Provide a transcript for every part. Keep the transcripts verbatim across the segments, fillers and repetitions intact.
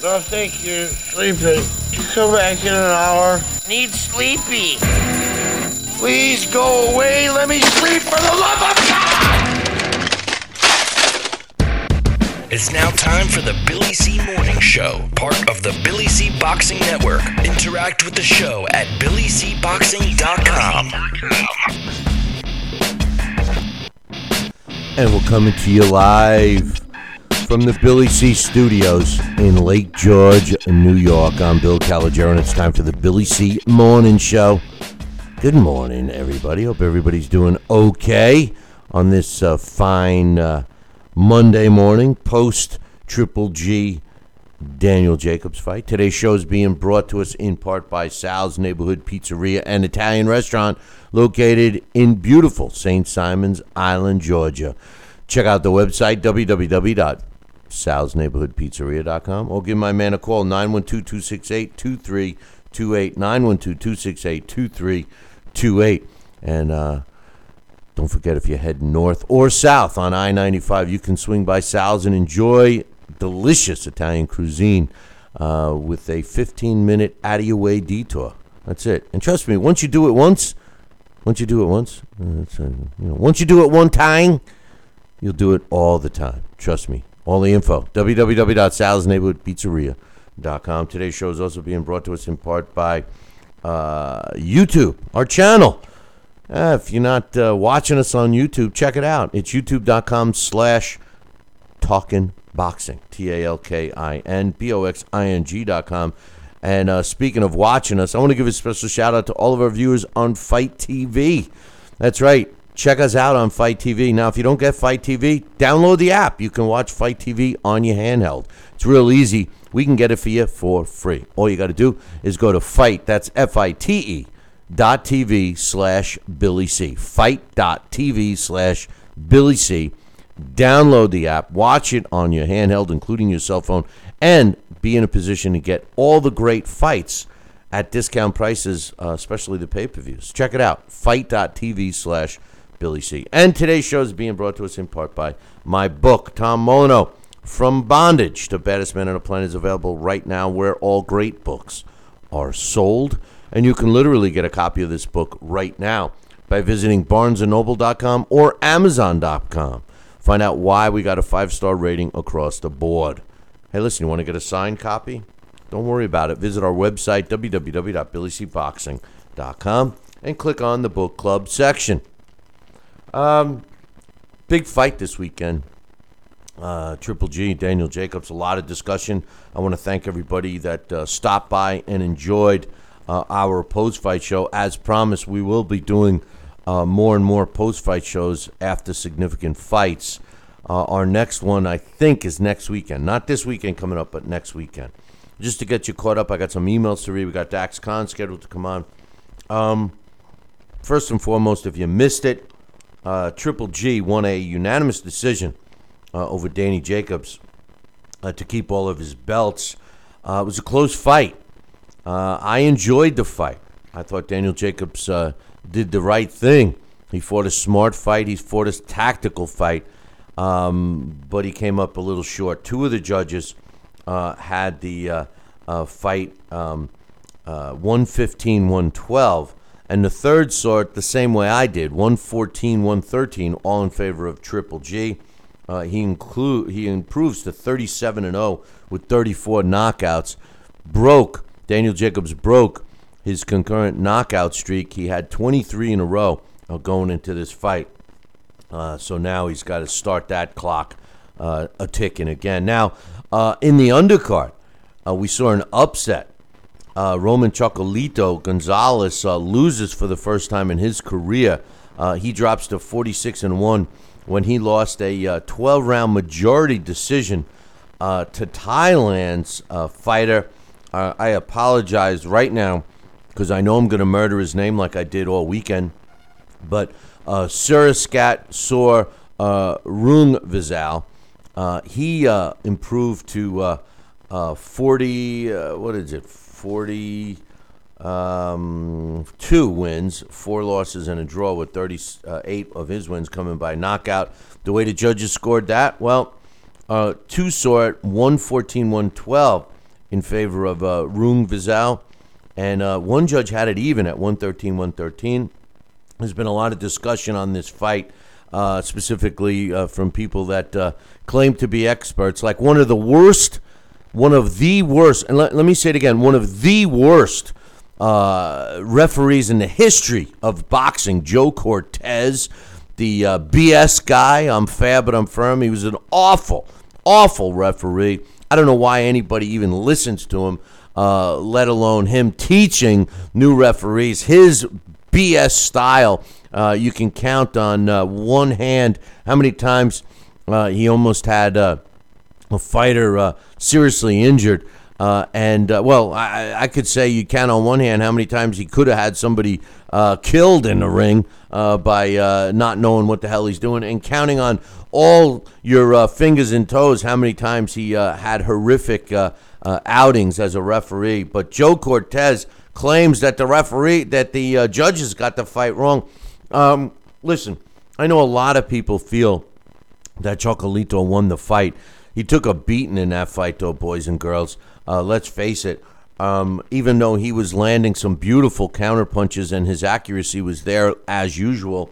Oh, thank you. Sleepy. Come back in an hour. Need sleepy. Please go away. Let me sleep for the love of God! It's now time for the Billy C. Morning Show, part of the Billy C. Boxing Network. Interact with the show at billy c boxing dot com. And we're coming to you live from the Billy C. Studios in Lake George, New York. I'm Bill Calogero, and it's time for the Billy C. Morning Show. Good morning, everybody. Hope everybody's doing okay on this uh, fine uh, Monday morning, post Triple G Daniel Jacobs fight. Today's show is being brought to us in part by Sal's Neighborhood Pizzeria and Italian Restaurant located in beautiful Saint Simons Island, Georgia. Check out the website, w w w dot sals neighborhood pizzeria dot com, or give my man a call, nine one two, two six eight, two three two eight, nine one two, two six eight, two three two eight. And uh, don't forget, if you're heading north or south on I ninety-five, you can swing by Sal's and enjoy delicious Italian cuisine uh, with a fifteen-minute out-of-your-way detour. That's it. And trust me, once you do it once, once you do it once, uh, it's, uh, you know, once you do it one time, you'll do it all the time. Trust me. All the info, w w w dot sals neighborhood pizzeria dot com. Today's show is also being brought to us in part by uh, YouTube, our channel. Uh, if you're not uh, watching us on YouTube, check it out. It's youtube.com slash talking boxing, T A L K I N B O X I N G dot com. And uh, speaking of watching us, I want to give a special shout out to all of our viewers on Fight T V. That's right. Check us out on Fight T V. Now, if you don't get Fight T V, download the app. You can watch Fight T V on your handheld. It's real easy. We can get it for you for free. All you got to do is go to Fight, that's F I T E, dot TV slash Billy C. Fight.tv slash Billy C. Download the app. Watch it on your handheld, including your cell phone, and be in a position to get all the great fights at discount prices, uh, especially the pay-per-views. Check it out. Fight.tv slash Billy C. And today's show is being brought to us in part by my book, Tom Molyneux, From Bondage to Baddest Man on the Planet, is available right now where all great books are sold. And you can literally get a copy of this book right now by visiting barnes and noble dot com or amazon dot com. Find out why we got a five-star rating across the board. Hey, listen, you want to get a signed copy? Don't worry about it. Visit our website, w w w dot billy c boxing dot com, and click on the book club section. Um, big fight this weekend. Uh, Triple G, Daniel Jacobs, a lot of discussion. I want to thank everybody that uh, stopped by and enjoyed uh, our post-fight show. As promised, we will be doing uh, more and more post-fight shows after significant fights. Uh, our next one, I think, is next weekend. Not this weekend coming up, but next weekend. Just to get you caught up, I got some emails to read. We got Dax Khan scheduled to come on. Um, first and foremost, if you missed it, uh, Triple G won a unanimous decision uh, over Danny Jacobs uh, to keep all of his belts. Uh, it was a close fight. Uh, I enjoyed the fight. I thought Daniel Jacobs uh, did the right thing. He fought a smart fight. He fought a tactical fight, um, but he came up a little short. Two of the judges uh, had the uh, uh, fight um, uh, one fifteen one twelve, and the third saw it the same way I did, one fourteen one thirteen, all in favor of Triple G. Uh, he include he improves to thirty-seven and oh with thirty-four knockouts. Broke Daniel Jacobs broke his concurrent knockout streak. He had twenty-three in a row uh, going into this fight. Uh, so now he's got to start that clock uh, a ticking again. Now, uh, in the undercard, uh, we saw an upset. Uh, Roman Chocolatito Gonzalez uh, loses for the first time in his career. Uh, he drops to forty-six and one when he lost a uh, twelve-round majority decision uh, to Thailand's uh, fighter. Uh, I apologize right now because I know I'm going to murder his name like I did all weekend. But uh, Suraskat Sor uh, Rungvisal, uh, he uh, improved to uh, uh, forty, uh, what is it, forty, um, two wins, four losses and a draw, with thirty-eight of his wins coming by knockout. The way the judges scored that, well, uh, two saw it one fourteen one twelve in favor of uh, Rung Visau. And uh, one judge had it even at one thirteen, one thirteen. There's been a lot of discussion on this fight, uh, specifically uh, from people that uh, claim to be experts. Like one of the worst, one of the worst, and let, let me say it again, one of the worst uh, referees in the history of boxing, Joe Cortez, the uh, B S guy. I'm fair, but I'm firm. He was an awful, awful referee. I don't know why anybody even listens to him. Uh, let alone him teaching new referees. His B S style, uh, you can count on uh, one hand how many times uh, he almost had uh, a fighter uh, seriously injured. Uh, and, uh, well, I, I could say you count on one hand how many times he could have had somebody uh, killed in the ring uh, by uh, not knowing what the hell he's doing, and counting on all your uh, fingers and toes how many times he uh, had horrific uh, uh, outings as a referee. But Joe Cortez claims that the referee, that the uh, judges got the fight wrong. Um, listen, I know a lot of people feel that Chocolatito won the fight. He took a beating in that fight, though, boys and girls. Uh, let's face it. Um, even though he was landing some beautiful counter punches and his accuracy was there as usual,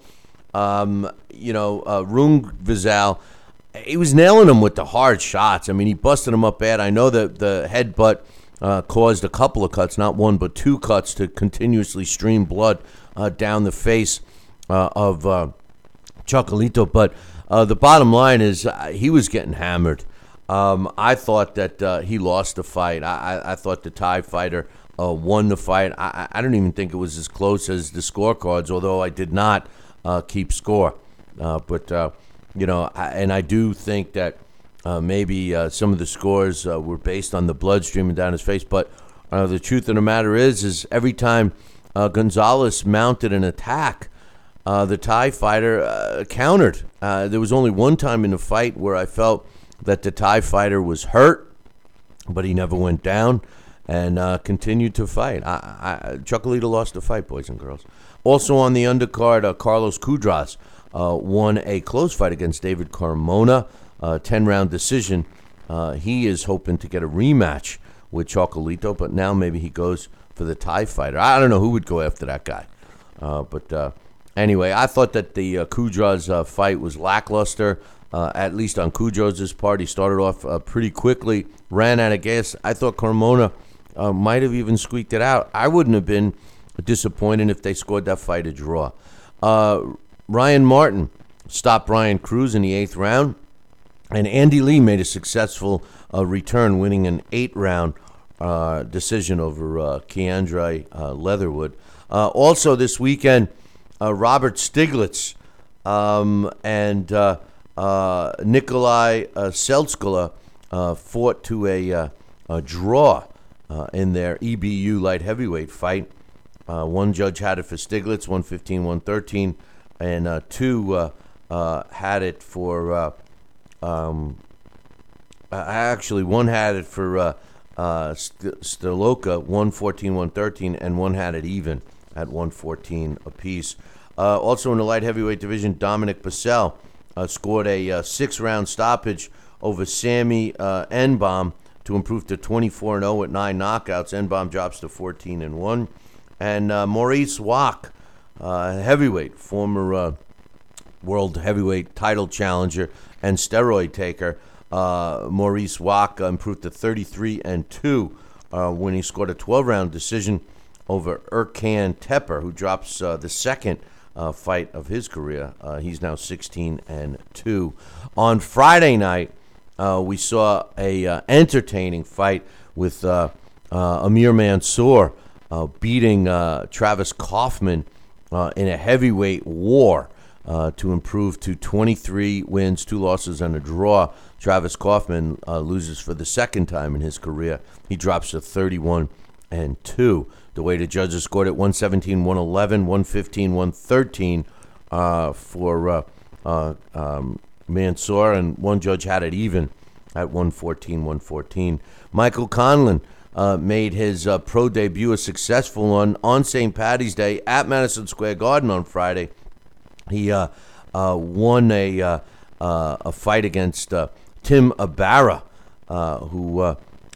um, you know, uh, Rung Visau, he was nailing him with the hard shots. I mean, he busted him up bad. I know that the headbutt uh, caused a couple of cuts, not one, but two cuts to continuously stream blood uh, down the face uh, of uh, Chocolatito. But uh, the bottom line is uh, he was getting hammered. Um, I thought that uh, he lost the fight. I, I, I thought the Thai fighter uh, won the fight. I, I don't even think it was as close as the scorecards, although I did not uh, keep score. Uh, but, uh, you know, I, and I do think that uh, maybe uh, some of the scores uh, were based on the blood streaming down his face. But uh, the truth of the matter is, is every time uh, Gonzalez mounted an attack, uh, the Thai fighter uh, countered. Uh, there was only one time in the fight where I felt that the Thai fighter was hurt, but he never went down and uh, continued to fight. I, I, Chocolatito lost the fight, boys and girls. Also on the undercard, uh, Carlos Cudras uh, won a close fight against David Carmona, uh, ten-round decision. Uh, he is hoping to get a rematch with Chocolatito, but now maybe he goes for the Thai fighter. I don't know who would go after that guy. Uh, but uh, anyway, I thought that the uh, Cudras uh, fight was lackluster. Uh, at least on Cudros' part, he started off uh, pretty quickly, ran out of gas. I thought Carmona uh, might have even squeaked it out. I wouldn't have been disappointed if they scored that fight a draw. Uh, Ryan Martin stopped Ryan Cruz in the eighth round, and Andy Lee made a successful uh, return, winning an eight-round uh, decision over uh, Keandre uh, Leatherwood. Uh, also this weekend, uh, Robert Stiglitz um, and... Uh, Uh, Nikolai uh, Selskala uh, fought to a, uh, a draw uh, in their E B U light heavyweight fight. Uh, one judge had it for Stiglitz, one fifteen, one thirteen, and uh, two uh, uh, had it for, uh, um, uh, actually, one had it for uh, uh, St- Staloka, one fourteen, one thirteen, and one had it even at one fourteen apiece. Uh, also in the light heavyweight division, Dominic Purcell Uh, scored a uh, six-round stoppage over Sammy uh, Enbom to improve to twenty-four and oh at nine knockouts. Enbom drops to fourteen and one. And uh, Maurice Wach, uh, heavyweight, former uh, world heavyweight title challenger and steroid taker, uh, Maurice Wach uh, improved to thirty-three and two uh, when he scored a twelve-round decision over Erkan Tepper, who drops uh, the second Uh, fight of his career. Uh, he's now sixteen and two. On Friday night, uh, we saw a uh, entertaining fight with uh, uh, Amir Mansour uh, beating uh, Travis Kaufman uh, in a heavyweight war uh, to improve to twenty-three wins, two losses, and a draw. Travis Kaufman uh, loses for the second time in his career. He drops to thirty-one and two. The way the judges scored it, one seventeen, one eleven, one fifteen, one thirteen uh, for uh, uh, um, Mansour, and one judge had it even at one fourteen, one fourteen. Michael Conlan uh, made his uh, pro debut a successful one on Saint Paddy's Day at Madison Square Garden on Friday. He uh, uh, won a uh, uh, a fight against uh, Tim Ibarra, uh, who uh,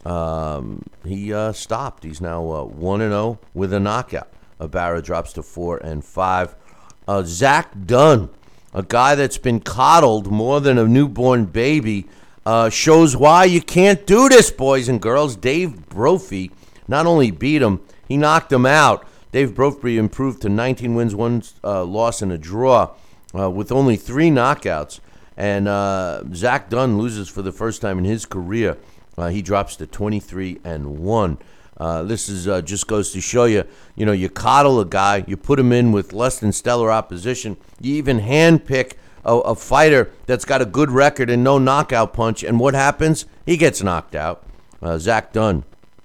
Um, he uh, stopped. He's now uh, one and oh with a knockout. Uh, Barra drops to four and five. Uh, Zach Dunn, a guy that's been coddled more than a newborn baby, uh, shows why you can't do this, boys and girls. Dave Brophy not only beat him, he knocked him out. Dave Brophy improved to nineteen wins, one uh, loss, and a draw uh, with only three knockouts. And uh, Zach Dunn loses for the first time in his career. Uh, he drops to twenty-three and one. Uh, this is uh, just goes to show you, you know, you coddle a guy, you put him in with less than stellar opposition. You even handpick a, a fighter that's got a good record and no knockout punch. And what happens? He gets knocked out. Uh, Zach Dunn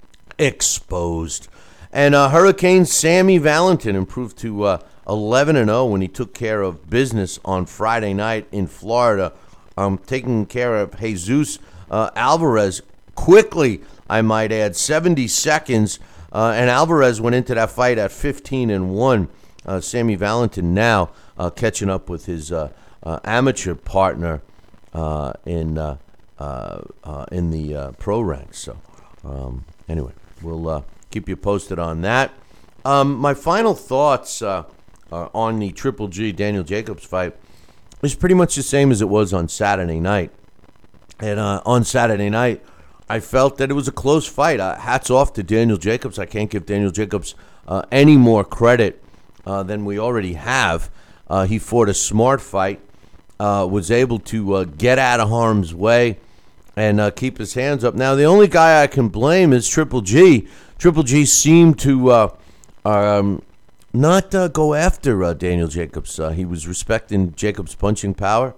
exposed. And uh, Hurricane Sammy Valentin improved to uh, eleven and oh when he took care of business on Friday night in Florida, um, taking care of Jesus uh, Alvarez quickly, I might add, seventy seconds. Uh, and Alvarez went into that fight at fifteen and one. Uh, Sammy Valentin now uh, catching up with his uh, uh, amateur partner uh, in uh, uh, uh, in the uh, pro ranks. So um, anyway, we'll uh, keep you posted on that. Um, my final thoughts uh, uh, on the Triple G Daniel Jacobs fight is pretty much the same as it was on Saturday night. And uh, on Saturday night, I felt that it was a close fight. Uh, hats off to Daniel Jacobs. I can't give Daniel Jacobs uh, any more credit uh, than we already have. Uh, he fought a smart fight, uh, was able to uh, get out of harm's way and uh, keep his hands up. Now, the only guy I can blame is Triple G. Triple G seemed to uh, um, not uh, go after uh, Daniel Jacobs. Uh, he was respecting Jacobs' punching power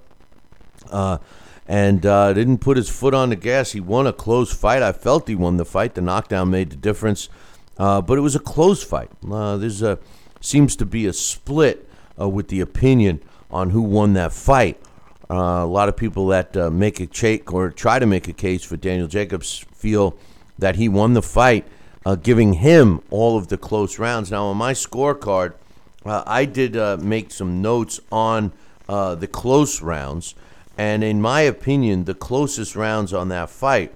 uh, and uh, didn't put his foot on the gas. He won a close fight. I felt he won the fight. The knockdown made the difference, uh, but it was a close fight. Uh, there's a seems to be a split uh, with the opinion on who won that fight. Uh, a lot of people that uh, make a case or try to make a case for Daniel Jacobs feel that he won the fight, uh, giving him all of the close rounds. Now, on my scorecard, uh, I did uh, make some notes on uh, the close rounds, and in my opinion, the closest rounds on that fight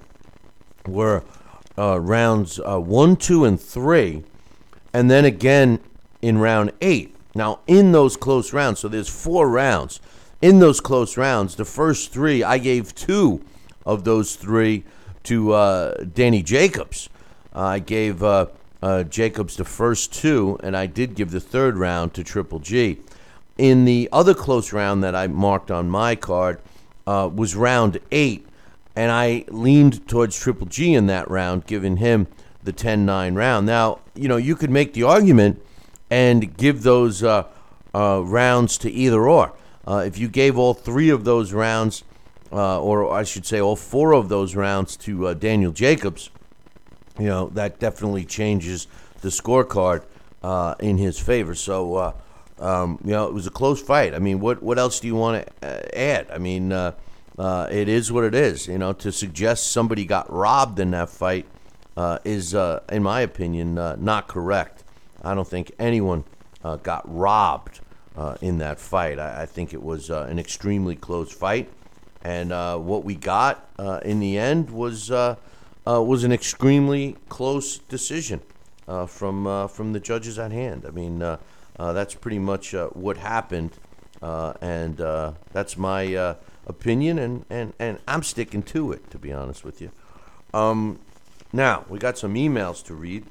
were uh, rounds uh, one, two, and three, and then again in round eight. Now, in those close rounds, so there's four rounds. In those close rounds, the first three, I gave two of those three to uh, Danny Jacobs. Uh, I gave uh, uh, Jacobs the first two, and I did give the third round to Triple G. In the other close round that I marked on my card uh, was round eight, and I leaned towards Triple G in that round, giving him the ten nine round. Now, you know, you could make the argument and give those uh, uh, rounds to either or. Uh, if you gave all three of those rounds, uh, or I should say all four of those rounds to uh, Daniel Jacobs, you know, that definitely changes the scorecard uh, in his favor. So, uh, um, you know, it was a close fight. I mean, what, what else do you want to uh, add? I mean, uh, uh, it is what it is. You know, to suggest somebody got robbed in that fight uh, is, uh, in my opinion, uh, not correct. I don't think anyone uh, got robbed Uh, in that fight. I, I think it was uh, an extremely close fight, and uh, what we got uh, in the end was uh, uh, was an extremely close decision uh, from uh, from the judges at hand. I mean, uh, uh, that's pretty much uh, what happened, uh, and uh, that's my uh, opinion, and, and, and I'm sticking to it, to be honest with you. Um, now, we got some emails to read.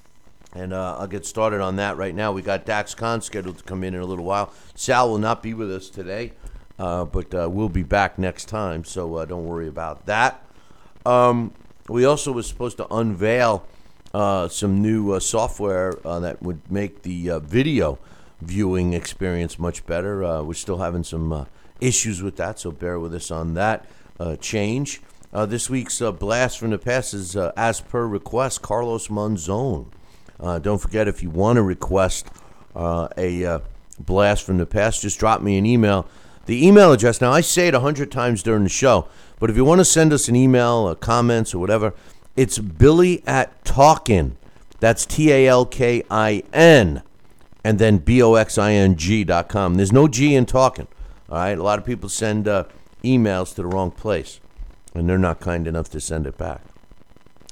And uh, I'll get started on that right now. We got Dax Khan scheduled to come in in a little while. Sal will not be with us today, uh, but uh, we'll be back next time, so uh, don't worry about that. Um, we also were supposed to unveil uh, some new uh, software uh, that would make the uh, video viewing experience much better. Uh, we're still having some uh, issues with that, so bear with us on that uh, change. Uh, this week's uh, Blast from the Past is, uh, as per request, Carlos Monzon. Uh, don't forget, if you want to request uh, a uh, blast from the past, just drop me an email. The email address, now I say it a hundred times during the show, but if you want to send us an email, or comments, or whatever, it's Billy at Talkin. That's T A L K I N, and then B O X I N G dot com. There's no G in Talkin. All right, a lot of people send uh, emails to the wrong place, and they're not kind enough to send it back.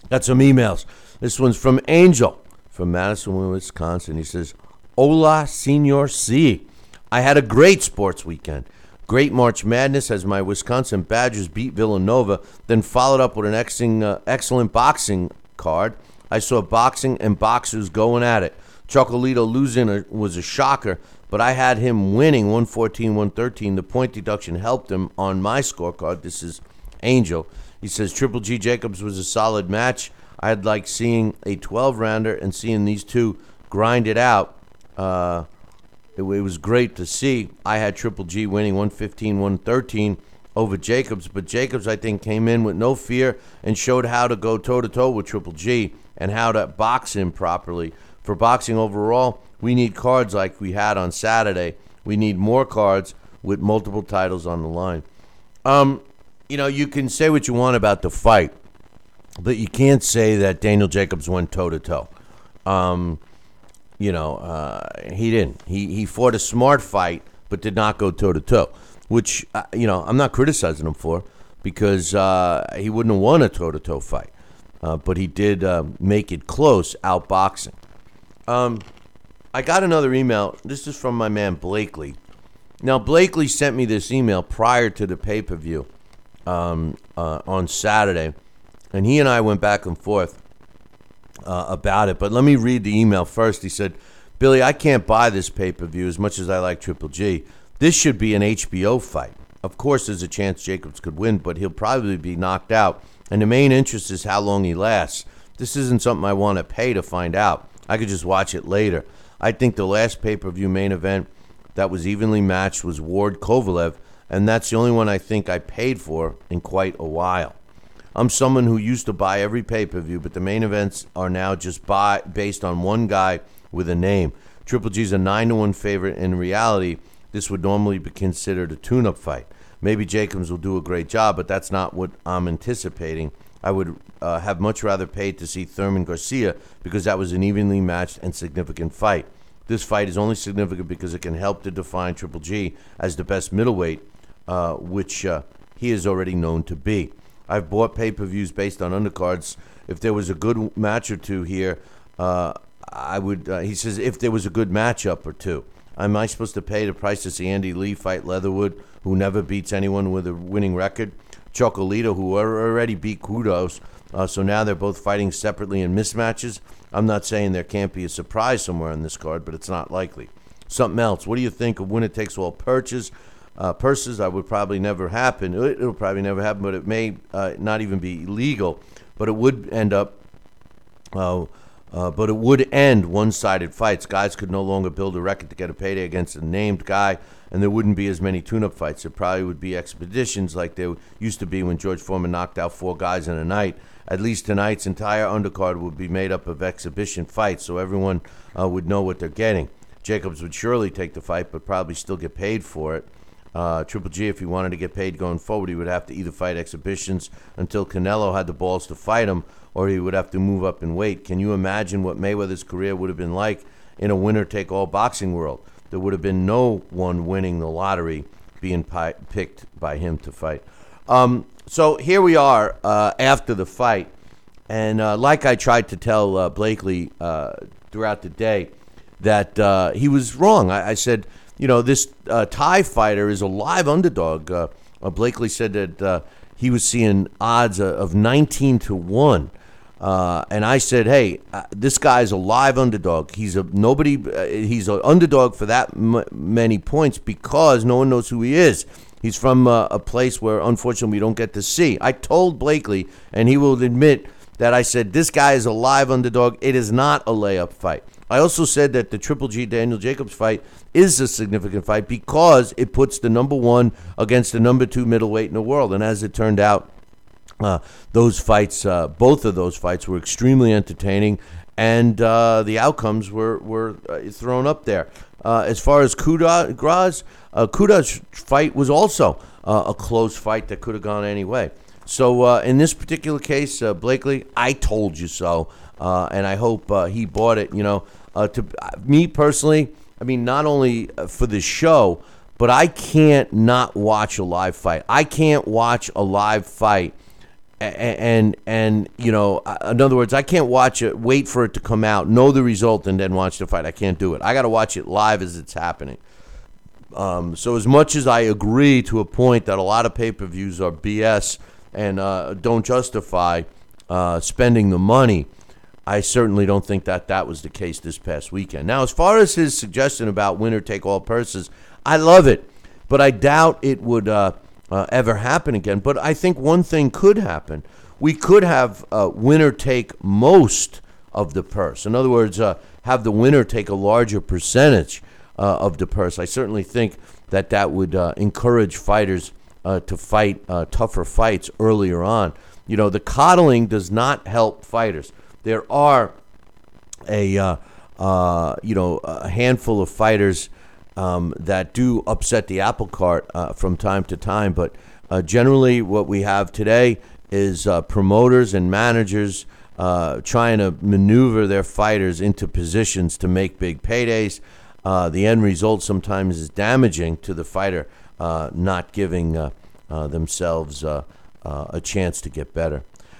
Got some emails. This one's from Angel from Madison, Wisconsin. He says, Hola, Senor C. I had a great sports weekend. Great March Madness as my Wisconsin Badgers beat Villanova, then followed up with an excellent, uh, excellent boxing card. I saw boxing and boxers going at it. Chocolito losing a, was a shocker, but I had him winning one fourteen, one thirteen. The point deduction helped him on my scorecard. This is Angel. He says Triple G Jacobs was a solid match. I'd like seeing a twelve-rounder and seeing these two grind it out. Uh, it, it was great to see. I had Triple G winning one fifteen, one thirteen over Jacobs, but Jacobs, I think, came in with no fear and showed how to go toe-to-toe with Triple G and how to box him properly. For boxing overall, we need cards like we had on Saturday. We need more cards with multiple titles on the line. Um, you know, you can say what you want about the fight, but you can't say that Daniel Jacobs went toe-to-toe. Um, you know, uh, he didn't. He he fought a smart fight, but did not go toe-to-toe, which, uh, you know, I'm not criticizing him for because uh, he wouldn't have won a toe-to-toe fight. Uh, but he did uh, make it close outboxing. Um, I got another email. This is from my man Blakely. Now, Blakely sent me this email prior to the pay-per-view um, uh, on Saturday, and he and I went back and forth uh, about it. But let me read the email first. He said, Billy, I can't buy this pay-per-view as much as I like Triple G. This should be an H B O fight. Of course, there's a chance Jacobs could win, but he'll probably be knocked out. And the main interest is how long he lasts. This isn't something I want to pay to find out. I could just watch it later. I think the last pay-per-view main event that was evenly matched was Ward-Kovalev, and that's the only one I think I paid for in quite a while. I'm someone who used to buy every pay-per-view, but the main events are now just buy, based on one guy with a name. Triple G's a nine to one favorite. In reality, this would normally be considered a tune-up fight. Maybe Jacobs will do a great job, but that's not what I'm anticipating. I would uh, have much rather paid to see Thurman Garcia because that was an evenly matched and significant fight. This fight is only significant because it can help to define Triple G as the best middleweight, uh, which uh, he is already known to be. I've bought pay-per-views based on undercards. If there was a good match or two here, uh, I would. Uh, he says if there was a good matchup or two. Am I supposed to pay the price to see Andy Lee fight Leatherwood, who never beats anyone with a winning record? Chocolito, who already beat Kudos, uh, so now they're both fighting separately in mismatches. I'm not saying there can't be a surprise somewhere on this card, but it's not likely. Something else. What do you think of winner-takes-all purchase? Uh, purses? I would probably never happen. It, it'll probably never happen, but it may uh, not even be legal. But it would end up... Uh, Uh, but it would end one-sided fights. Guys could no longer build a record to get a payday against a named guy, and there wouldn't be as many tune-up fights. There probably would be expeditions like there used to be when George Foreman knocked out four guys in a night. At least tonight's entire undercard would be made up of exhibition fights, so everyone uh, would know what they're getting. Jacobs would surely take the fight, but probably still get paid for it. Uh, Triple G, if he wanted to get paid going forward, he would have to either fight exhibitions until Canelo had the balls to fight him, or he would have to move up in weight. Can you imagine what Mayweather's career would have been like in a winner-take-all boxing world? There would have been no one winning the lottery being pi- picked by him to fight. Um, so here we are uh, after the fight, and uh, like I tried to tell uh, Blakely uh, throughout the day, that uh, he was wrong. I, I said, you know, this uh, Thai fighter is a live underdog. Uh, uh, Blakely said that uh, he was seeing odds of nineteen to one. Uh, and I said, hey, uh, this guy's a live underdog. He's a nobody. Uh, he's an underdog for that m- many points because no one knows who he is. He's from uh, a place where, unfortunately, we don't get to see. I told Blakely, and he will admit that I said, this guy is a live underdog. It is not a layup fight. I also said that the Triple G Daniel Jacobs fight is a significant fight because it puts the number one against the number two middleweight in the world. And as it turned out, uh, those fights, uh, both of those fights were extremely entertaining, and uh, the outcomes were, were uh, thrown up there. Uh, as far as Kudas, uh, Kudas' fight was also uh, a close fight that could have gone any way. So uh, in this particular case, uh, Blakely, I told you so. Uh, and I hope uh, he bought it. You know, uh, to uh, me personally, I mean, not only for the show, but I can't not watch a live fight. I can't watch a live fight and and you know, in other words, I can't watch it, wait for it to come out, know the result, and then watch the fight. I can't do it. I got to watch it live as it's happening. Um, so as much as I agree to a point that a lot of pay-per-views are B S and uh, don't justify uh, spending the money, I certainly don't think that that was the case this past weekend. Now, as far as his suggestion about winner-take-all purses, I love it, but I doubt it would uh, uh, ever happen again. But I think one thing could happen. We could have uh, winner take most of the purse. In other words, uh, have the winner take a larger percentage uh, of the purse. I certainly think that that would uh, encourage fighters uh, to fight uh, tougher fights earlier on. You know, the coddling does not help fighters. There are a uh, uh, you know a handful of fighters um, that do upset the apple cart uh, from time to time, but uh, generally what we have today is uh, promoters and managers uh, trying to maneuver their fighters into positions to make big paydays. Uh, the end result sometimes is damaging to the fighter, uh, not giving uh, uh, themselves uh, uh, a chance to get better.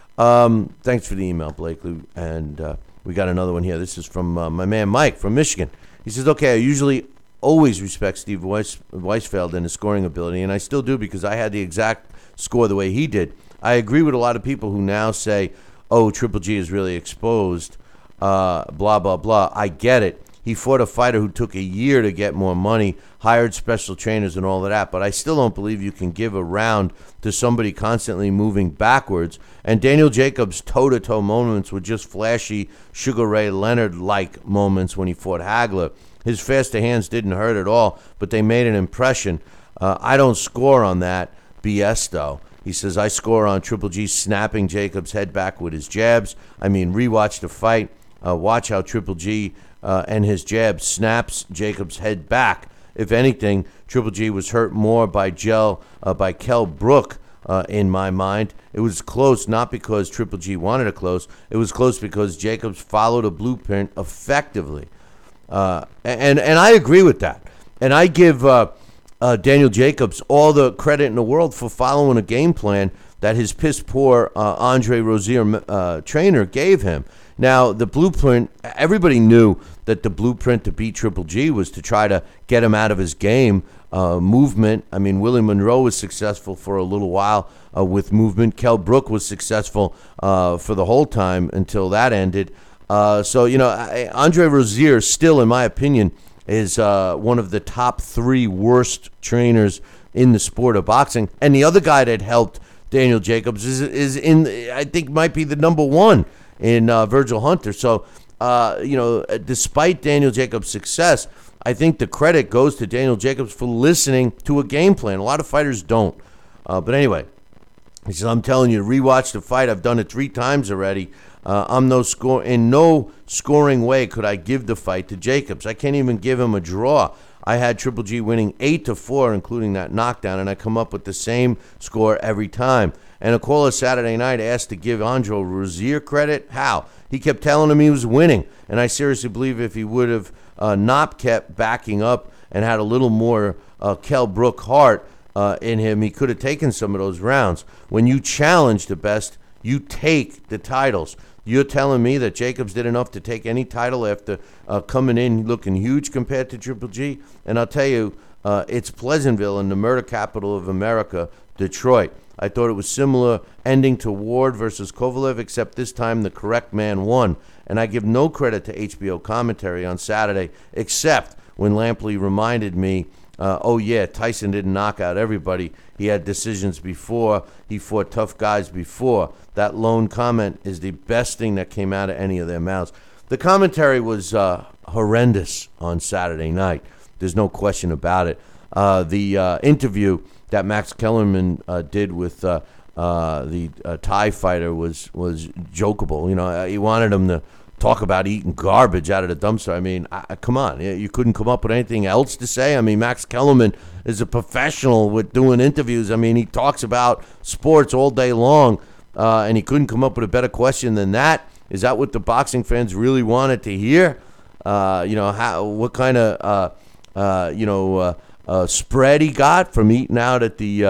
Um, thanks for the email, Blakely. And uh, we got another one here. This is from uh, my man Mike from Michigan. He says, okay, I usually always respect Steve Weiss- Weisfeld and his scoring ability, and I still do because I had the exact score the way he did. I agree with a lot of people who now say, oh, Triple G is really exposed, uh, blah, blah, blah. I get it. He fought a fighter who took a year to get more money, hired special trainers and all of that, but I still don't believe you can give a round to somebody constantly moving backwards. And Daniel Jacobs' toe-to-toe moments were just flashy Sugar Ray Leonard-like moments when he fought Hagler. His faster hands didn't hurt at all, but they made an impression. Uh, I don't score on that B S, though. He says, I score on Triple G snapping Jacobs' head back with his jabs. I mean, rewatch the fight. Uh, watch how Triple G uh, and his jab snaps Jacobs' head back. If anything, Triple G was hurt more by Gel, uh, by Kell Brook, uh, in my mind. It was close, not because Triple G wanted it close. It was close because Jacobs followed a blueprint effectively. Uh, and, and I agree with that. And I give uh, uh, Daniel Jacobs all the credit in the world for following a game plan that his piss-poor uh, Andre Rozier uh, trainer gave him. Now, the blueprint, everybody knew that the blueprint to beat Triple G was to try to get him out of his game, uh, movement. I mean, Willie Monroe was successful for a little while uh, with movement. Kell Brook was successful uh, for the whole time until that ended. Uh, so, you know, Andre Rozier still, in my opinion, is uh, one of the top three worst trainers in the sport of boxing. And the other guy that helped Daniel Jacobs is, is in, I think, might be the number one in uh, Virgil Hunter. So, uh, you know, despite Daniel Jacobs' success, I think the credit goes to Daniel Jacobs for listening to a game plan. A lot of fighters don't. Uh, but anyway, he says, I'm telling you, rewatch the fight. I've done it three times already. Uh, I'm no score in no scoring way could I give the fight to Jacobs. I can't even give him a draw. I had Triple G winning eight to four, including that knockdown, and I come up with the same score every time. And a caller Saturday night asked to give Andre Rozier credit. How? He kept telling him he was winning, and I seriously believe if he would have uh, not kept backing up and had a little more uh, Kell Brook heart uh, in him, he could have taken some of those rounds. When you challenge the best, you take the titles. You're telling me that Jacobs did enough to take any title after uh, coming in looking huge compared to Triple G? And I'll tell you, uh, it's Pleasantville in the murder capital of America, Detroit. I thought it was similar ending to Ward versus Kovalev, except this time the correct man won. And I give no credit to H B O commentary on Saturday, except when Lampley reminded me, uh, oh yeah, Tyson didn't knock out everybody. He had decisions before. He fought tough guys before. That lone comment is the best thing that came out of any of their mouths. The commentary was uh, horrendous on Saturday night. There's no question about it. Uh, the uh, interview that Max Kellerman uh, did with uh, uh, the uh, Thai fighter was was jokeable. You know, he wanted him to talk about eating garbage out of the dumpster. I mean, I, come on, you couldn't come up with anything else to say? I mean, Max Kellerman is a professional with doing interviews. I mean, he talks about sports all day long, uh, and he couldn't come up with a better question than that. Is that what the boxing fans really wanted to hear? Uh, you know, how what kind of uh, uh, you know uh, uh, spread he got from eating out at the uh,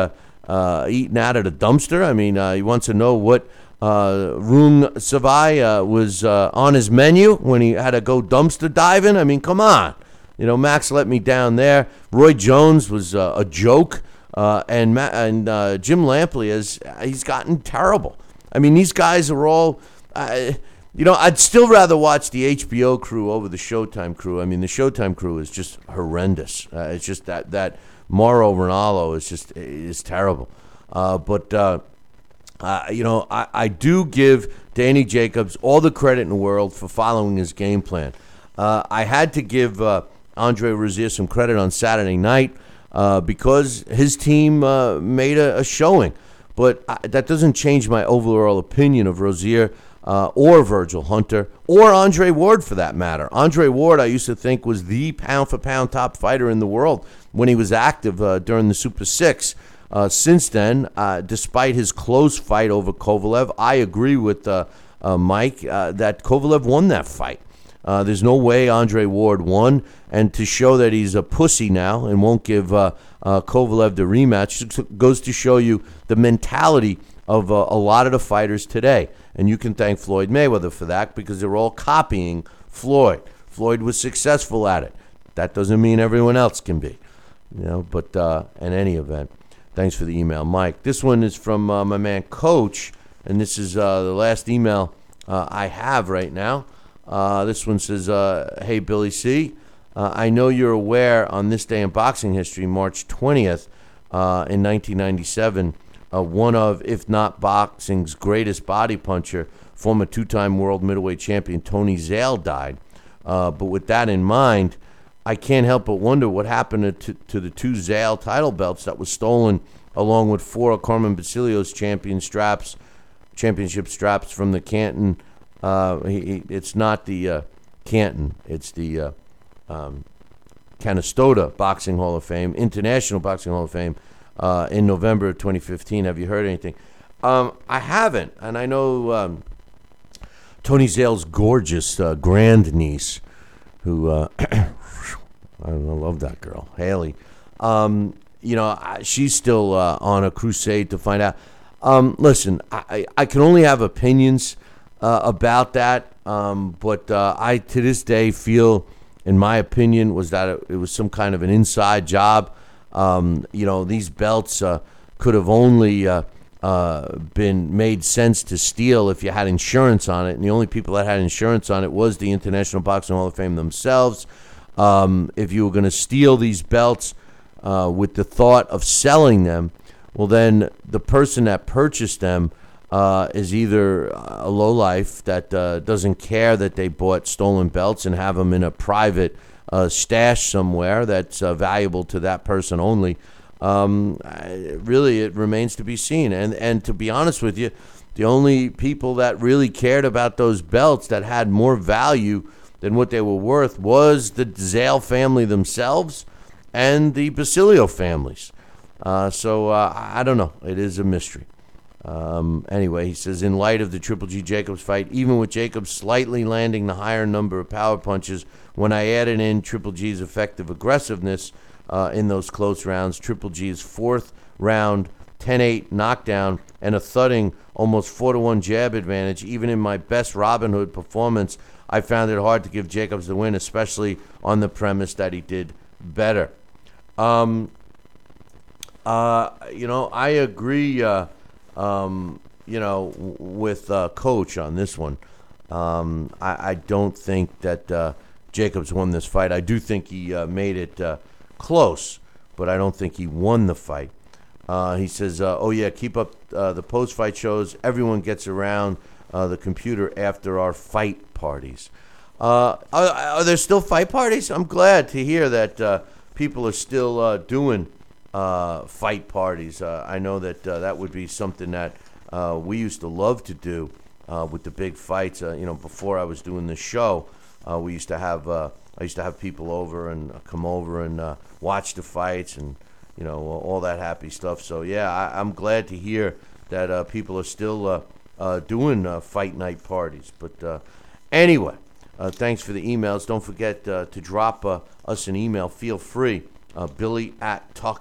uh, eaten out of the dumpster. I mean, uh, he wants to know what uh, Rune Savai uh, was uh, on his menu when he had to go dumpster diving. I mean, come on. You know, Max let me down there. Roy Jones was uh, a joke. Uh, and Ma- and uh, Jim Lampley, has he's gotten terrible. I mean, these guys are all, uh, you know, I'd still rather watch the H B O crew over the Showtime crew. I mean, the Showtime crew is just horrendous. Uh, it's just that, that Mauro Ranallo is just is terrible. Uh, but, uh, uh, you know, I, I do give Danny Jacobs all the credit in the world for following his game plan. Uh, I had to give uh, Andre Rozier some credit on Saturday night. Uh, because his team uh, made a, a showing. But I, that doesn't change my overall opinion of Rozier uh, or Virgil Hunter or Andre Ward, for that matter. Andre Ward, I used to think, was the pound-for-pound top fighter in the world when he was active uh, during the Super Six. Uh, since then, uh, despite his close fight over Kovalev, I agree with uh, uh, Mike uh, that Kovalev won that fight. Uh, there's no way Andre Ward won, and to show that he's a pussy now and won't give uh, uh, Kovalev the rematch goes to show you the mentality of uh, a lot of the fighters today. And you can thank Floyd Mayweather for that, because they're all copying Floyd. Floyd was successful at it. That doesn't mean everyone else can be. You know, but uh, in any event, thanks for the email, Mike. This one is from uh, my man Coach, and this is uh, the last email uh, I have right now. Uh, this one says, uh, hey, Billy C., uh, I know you're aware on this day in boxing history, March twentieth, uh, in nineteen ninety-seven, uh, one of, if not boxing's greatest body puncher, former two-time world middleweight champion Tony Zale died. Uh, but with that in mind, I can't help but wonder what happened to, to the two Zale title belts that was stolen, along with four of Carmen Basilio's champion straps, championship straps from the Canton. Uh, he, he, it's not the uh, Canton. It's the uh, um, Canastota Boxing Hall of Fame, International Boxing Hall of Fame, uh, in November of twenty fifteen. Have you heard anything? Um, I haven't, and I know um, Tony Zale's gorgeous uh, grandniece, who uh, I love that girl, Haley. Um, you know, she's still uh, on a crusade to find out. Um, listen, I, I can only have opinions Uh, about that, um, but uh, I, to this day, feel, in my opinion, was that it, it was some kind of an inside job. Um, you know, these belts uh, could have only uh, uh, been made sense to steal if you had insurance on it, and the only people that had insurance on it was the International Boxing Hall of Fame themselves. Um, if you were going to steal these belts uh, with the thought of selling them, well, then the person that purchased them Uh, is either a lowlife that uh, doesn't care that they bought stolen belts and have them in a private uh, stash somewhere that's uh, valuable to that person only. Um, I, really, it remains to be seen. And and to be honest with you, the only people that really cared about those belts that had more value than what they were worth was the Zale family themselves and the Basilio families. Uh, so uh, I don't know. It is a mystery. Um, anyway, he says, in light of the Triple G Jacobs fight, even with Jacobs slightly landing the higher number of power punches, when I added in Triple G's effective aggressiveness uh, in those close rounds, Triple G's fourth round ten eight knockdown and a thudding almost four to one jab advantage, even in my best Robin Hood performance, I found it hard to give Jacobs the win, especially on the premise that he did better. Um, uh, you know, I agree... Uh, Um, you know, w- with uh, Coach on this one. Um, I, I don't think that uh, Jacobs won this fight. I do think he uh, made it uh, close, but I don't think he won the fight. Uh, he says, uh, oh, yeah, keep up uh, the post-fight shows. Everyone gets around uh, the computer after our fight parties. Uh, are, are there still fight parties? I'm glad to hear that uh, people are still uh, doing Uh, fight parties. Uh, I know that uh, that would be something that uh, we used to love to do uh, with the big fights. Uh, you know, before I was doing this show, uh, we used to have uh, I used to have people over and uh, come over and uh, watch the fights and you know all that happy stuff. So yeah, I, I'm glad to hear that uh, people are still uh, uh, doing uh, fight night parties. But uh, anyway, uh, thanks for the emails. Don't forget uh, to drop uh, us an email. Feel free. Uh, Billy at talkin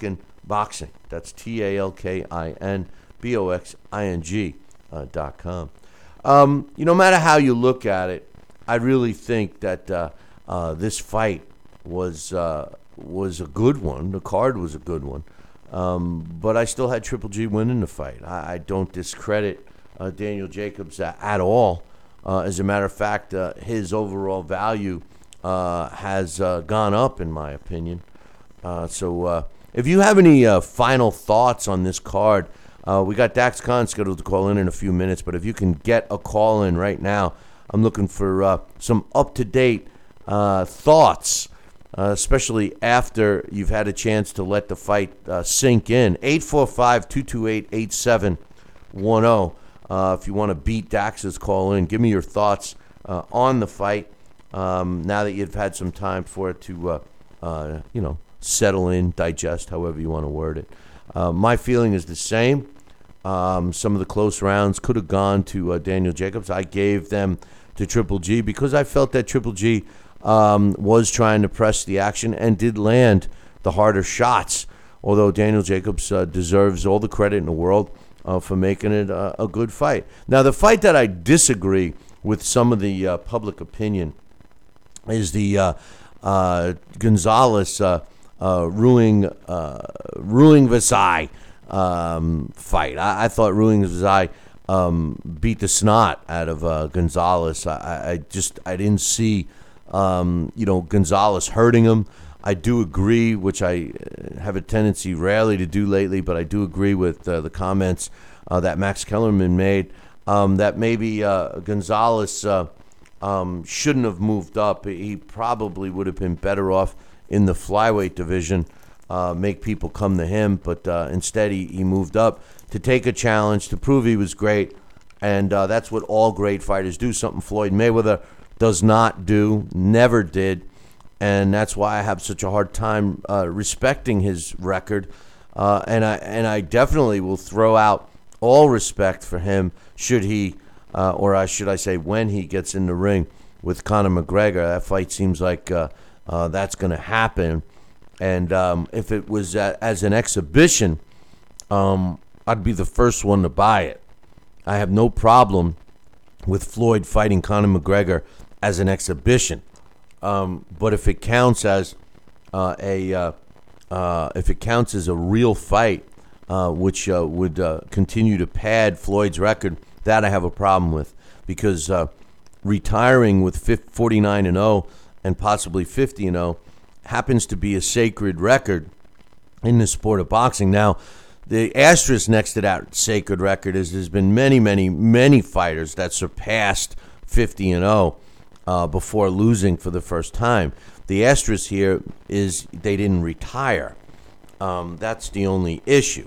Boxing. That's T A L K I N B O X I N G uh, dot com. Um, you know, no matter how you look at it, I really think that uh, uh, this fight was uh, was a good one. The card was a good one. Um, but I still had Triple G winning the fight. I, I don't discredit uh, Daniel Jacobs at, at all. Uh, as a matter of fact, uh, his overall value uh, has uh, gone up, in my opinion. Uh, so uh, if you have any uh, final thoughts on this card, uh, we got Dax Khan scheduled to call in in a few minutes, but if you can get a call in right now, I'm looking for uh, some up-to-date uh, thoughts, uh, especially after you've had a chance to let the fight uh, sink in. eight four five, two two eight, eight seven one zero. Uh, if you want to beat Dax's call in, give me your thoughts uh, on the fight um, now that you've had some time for it to, uh, uh, you know, settle in, digest, however you want to word it. Uh, my feeling is the same. Um, some of the close rounds could have gone to uh, Daniel Jacobs. I gave them to Triple G because I felt that Triple G um, was trying to press the action and did land the harder shots, although Daniel Jacobs uh, deserves all the credit in the world uh, for making it a, a good fight. Now, the fight that I disagree with some of the uh, public opinion is the uh, uh, Gonzalez uh, uh, Ruing, uh, Ruing Versailles um, fight. I, I thought Ruing Versailles um, beat the snot out of uh, Gonzalez. I, I just I didn't see um, you know Gonzalez hurting him. I do agree, which I have a tendency rarely to do lately, but I do agree with uh, the comments uh, that Max Kellerman made um, that maybe uh, Gonzalez uh, um, shouldn't have moved up. He probably would have been better off in the flyweight division, uh, make people come to him, but uh, instead he, he moved up to take a challenge, to prove he was great, and uh, that's what all great fighters do, something Floyd Mayweather does not do, never did. And that's why I have such a hard time uh, respecting his record. Uh, and I and I definitely will throw out all respect for him should he, uh, or I should I say when he gets in the ring with Conor McGregor. That fight seems like uh, uh, that's going to happen. And um, if it was a, as an exhibition, um, I'd be the first one to buy it. I have no problem with Floyd fighting Conor McGregor as an exhibition. Um, but if it counts as uh, a uh, uh, if it counts as a real fight, uh, which uh, would uh, continue to pad Floyd's record, that I have a problem with, because uh, retiring with forty-nine and oh and possibly fifty and oh happens to be a sacred record in the sport of boxing. Now, the asterisk next to that sacred record is there's been many, many, many fighters that surpassed fifty and oh. Uh, before losing for the first time. The asterisk here is they didn't retire. Um, that's the only issue.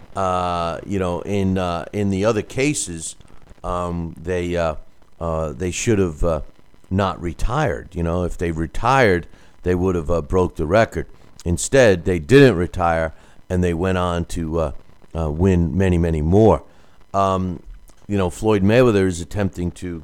Uh, you know, in uh, in the other cases, um, they uh, uh, they should have uh, not retired. You know, if they retired, they would have uh, broke the record. Instead, they didn't retire, and they went on to uh, uh, win many, many more. Um, you know, Floyd Mayweather is attempting to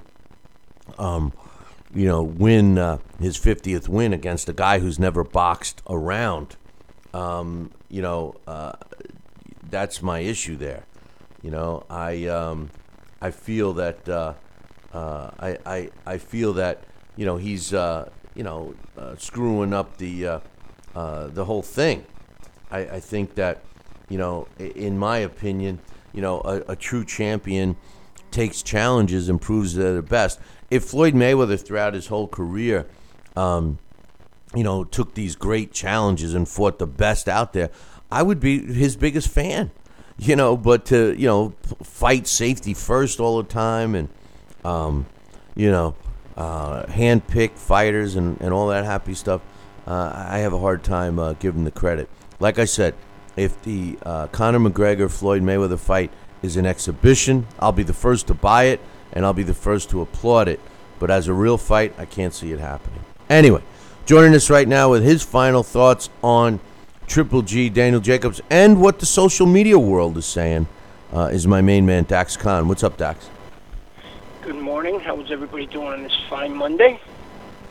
Um, you know, win uh, his fiftieth win against a guy who's never boxed around. Um, you know, uh, that's my issue there. You know, I um, I feel that uh, uh, I, I I feel that you know he's uh, you know uh, screwing up the uh, uh, the whole thing. I, I think that you know, in my opinion, you know, a, a true champion takes challenges and proves they're the best. If Floyd Mayweather throughout his whole career, um, you know, took these great challenges and fought the best out there, I would be his biggest fan, you know, but to, you know, fight safety first all the time and, um, you know, uh, hand-pick fighters and, and all that happy stuff, uh, I have a hard time uh, giving the credit. Like I said, if the uh, Conor McGregor-Floyd Mayweather fight is an exhibition, I'll be the first to buy it, and I'll be the first to applaud it. But as a real fight, I can't see it happening. Anyway, joining us right now with his final thoughts on Triple G, Daniel Jacobs, and what the social media world is saying uh, is my main man, Dax Khan. What's up, Dax? Good morning. How is everybody doing on this fine Monday?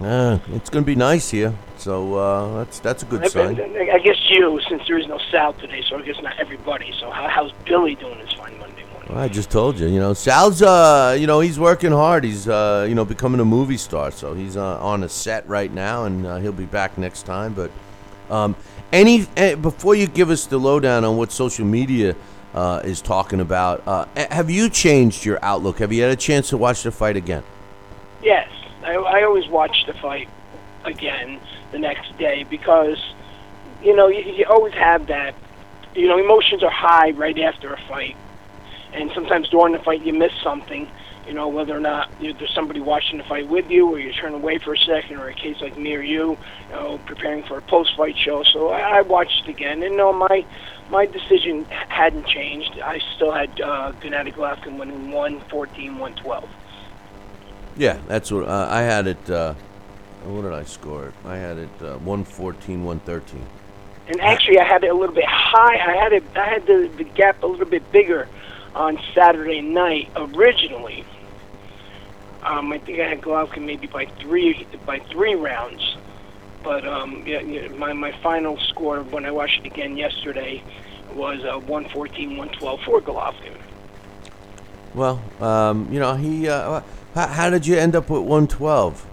Uh, it's going to be nice here, so uh, that's that's a good I, sign. I guess you, since there is no Sal today, so I guess not everybody. So how, how's Billy doing this fine Monday morning? Well, I just told you, you know, Sal's, uh, you know, he's working hard. He's, uh, you know, becoming a movie star, so he's uh, on a set right now, and uh, he'll be back next time. But um, any uh, before you give us the lowdown on what social media uh, is talking about, uh, have you changed your outlook? Have you had a chance to watch the fight again? Yes. I, I always watch the fight again the next day because, you know, you, you always have that, you know, emotions are high right after a fight. And sometimes during the fight you miss something, you know, whether or not you, there's somebody watching the fight with you or you turn away for a second, or a case like me or you, you know, preparing for a post-fight show. So I, I watched it again. And, no, my my decision hadn't changed. I still had uh, Gennady Golovkin winning one fourteen, one twelve. Yeah, that's what uh, I had it. Uh, what did I score it? I had it uh, one fourteen, one thirteen. And actually, I had it a little bit high. I had it. I had the, the gap a little bit bigger on Saturday night originally. Um, I think I had Golovkin maybe by three by three rounds. But um, yeah, yeah, my my final score when I watched it again yesterday was uh, one fourteen, one twelve for Golovkin. Well, um, you know, he. Uh, how, how did you end up with one twelve?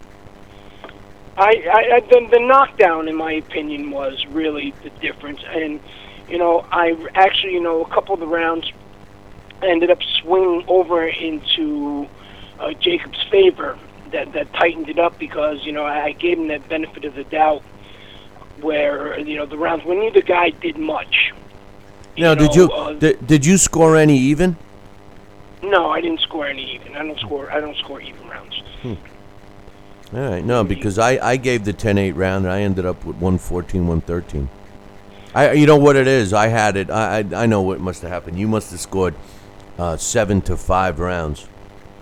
I, I the, the knockdown, in my opinion, was really the difference. And, you know, I actually, you know, a couple of the rounds ended up swinging over into uh, Jacobs' favor. That that tightened it up because, you know, I gave him that benefit of the doubt where, you know, the rounds when neither guy did much. Now, did you uh, did, did you score any even? No, I didn't score any even. I don't score. I don't score even rounds. Hmm. All right, no, because I, I gave the ten eight round and I ended up with one fourteen, one thirteen. I you know what it is? I had it. I I, I know what must have happened. You must have scored uh, seven to five rounds.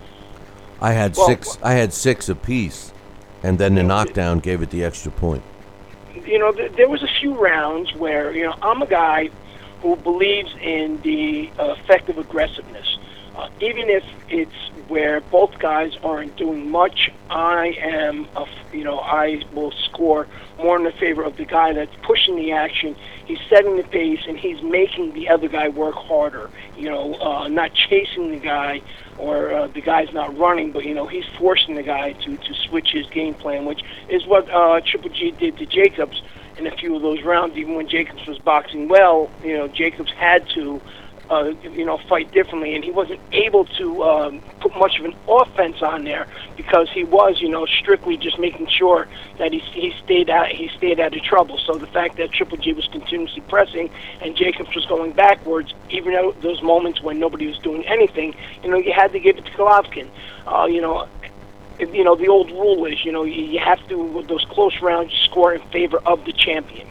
I had well, six. I had six apiece, and then the knockdown gave it the extra point. You know, th- there was a few rounds where, you know, I'm a guy who believes in the uh, effective aggressiveness. Uh, even if it's where both guys aren't doing much, I am, a, you know, I will score more in the favor of the guy that's pushing the action. He's setting the pace, and he's making the other guy work harder. You know, uh, not chasing the guy, or uh, the guy's not running, but, you know, he's forcing the guy to, to switch his game plan, which is what uh, Triple G did to Jacobs in a few of those rounds. Even when Jacobs was boxing well, you know, Jacobs had to Uh, you know, fight differently, and he wasn't able to um, put much of an offense on there because he was, you know, strictly just making sure that he he stayed out he stayed out of trouble. So the fact that Triple G was continuously pressing and Jacobs was going backwards, even at those moments when nobody was doing anything, you know, you had to give it to Golovkin. Uh, you know. You know, the old rule is, you know, you, you have to, with those close rounds, score in favor of the champion.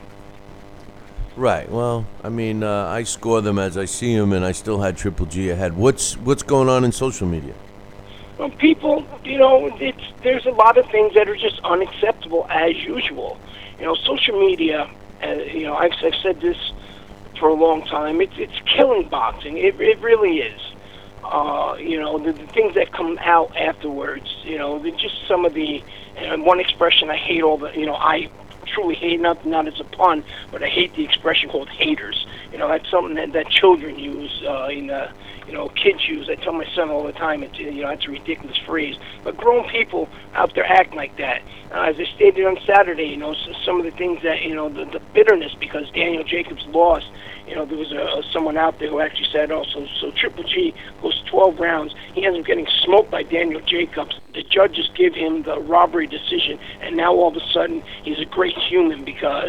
Right. Well, I mean, uh, I score them as I see them, and I still had Triple G ahead. What's what's going on in social media? Well, people, you know, it's there's a lot of things that are just unacceptable as usual. You know, social media. Uh, you know, I've, I've said this for a long time. It's it's killing boxing. It it really is. Uh, you know, the, the things that come out afterwards. You know, just some of the. And one expression I hate all the. You know, I. truly hate, not not as a pun, but I hate the expression called haters. You know, that's something that, that children use, uh, in, uh, you know, kids use. I tell my son all the time, it's, you know, it's a ridiculous phrase. But grown people out there act like that. Uh, as I stated on Saturday, you know, so some of the things that, you know, the, the bitterness because Daniel Jacobs lost. You know, there was a, a, someone out there who actually said, oh, so, so Triple G goes twelve rounds. He ends up getting smoked by Daniel Jacobs. The judges give him the robbery decision, and now all of a sudden he's a great human because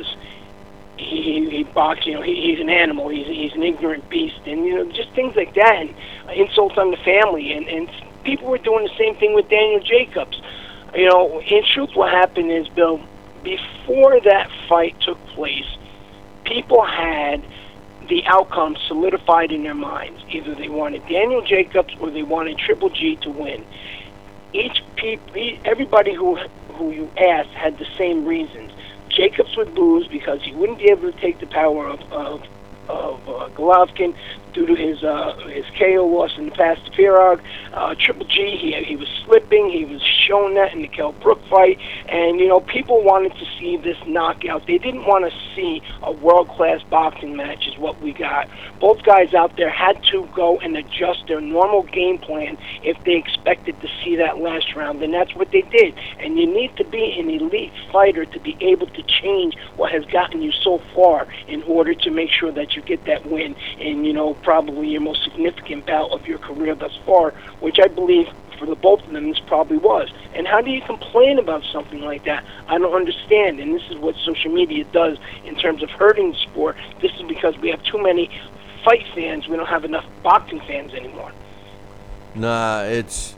he, he boxes, you know, he, he's an animal. He's, he's an ignorant beast. And, you know, just things like that, and uh, insults on the family. And, and people were doing the same thing with Daniel Jacobs. You know, in truth, what happened is, Bill, before that fight took place, people had the outcome solidified in their minds. Either they wanted Daniel Jacobs or they wanted Triple G to win. Each people, everybody who who you asked had the same reasons. Jacobs would lose because he wouldn't be able to take the power of of, of uh, Golovkin. due to his uh, his K O loss in the past to Pirog. Uh, Triple G, he he was slipping. He was showing that in the Kell Brook fight, and you know people wanted to see this knockout. They didn't want to see a world-class boxing match, is what we got. Both guys out there had to go and adjust their normal game plan if they expected to see that last round, and that's what they did. And you need to be an elite fighter to be able to change what has gotten you so far in order to make sure that you get that win in, you know, probably your most significant bout of your career thus far, which I believe for the both of them this probably was. And how do you complain about something like that? I don't understand, and this is what social media does in terms of hurting the sport. This is because we have too many fight fans. We don't have enough boxing fans anymore. Nah, it's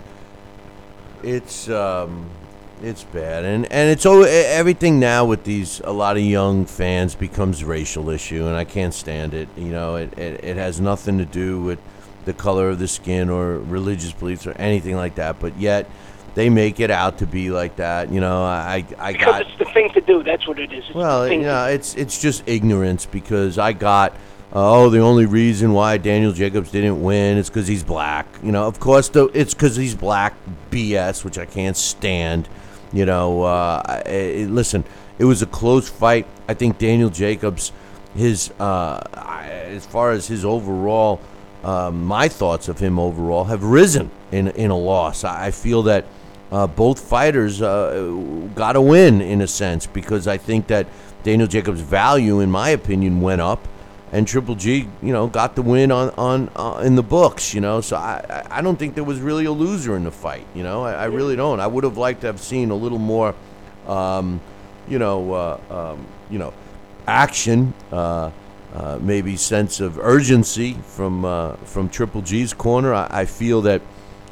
it's um it's bad, and and it's all, everything now with these a lot of young fans becomes a racial issue, and I can't stand it. You know, it it, it has nothing to do with the color of the skin or religious beliefs or anything like that, but yet they make it out to be like that. You know, I I because got it's the thing to do. That's what it is. It's well, the thing you know, to it's it's just ignorance because I got. Uh, oh, the only reason why Daniel Jacobs didn't win is because he's black. You know, of course, though, it's because he's black B S, which I can't stand. You know, uh, I, I, listen, it was a close fight. I think Daniel Jacobs, his uh, I, as far as his overall, um, my thoughts of him overall have risen in in a loss. I, I feel that uh, both fighters uh, got a win in a sense because I think that Daniel Jacobs' value, in my opinion, went up. And Triple G, you know, got the win on on uh, in the books, you know. So I, I don't think there was really a loser in the fight, you know. I, I really don't. I would have liked to have seen a little more, um, you know, uh, um, you know, action, uh, uh, maybe sense of urgency from uh, from Triple G's corner. I, I feel that,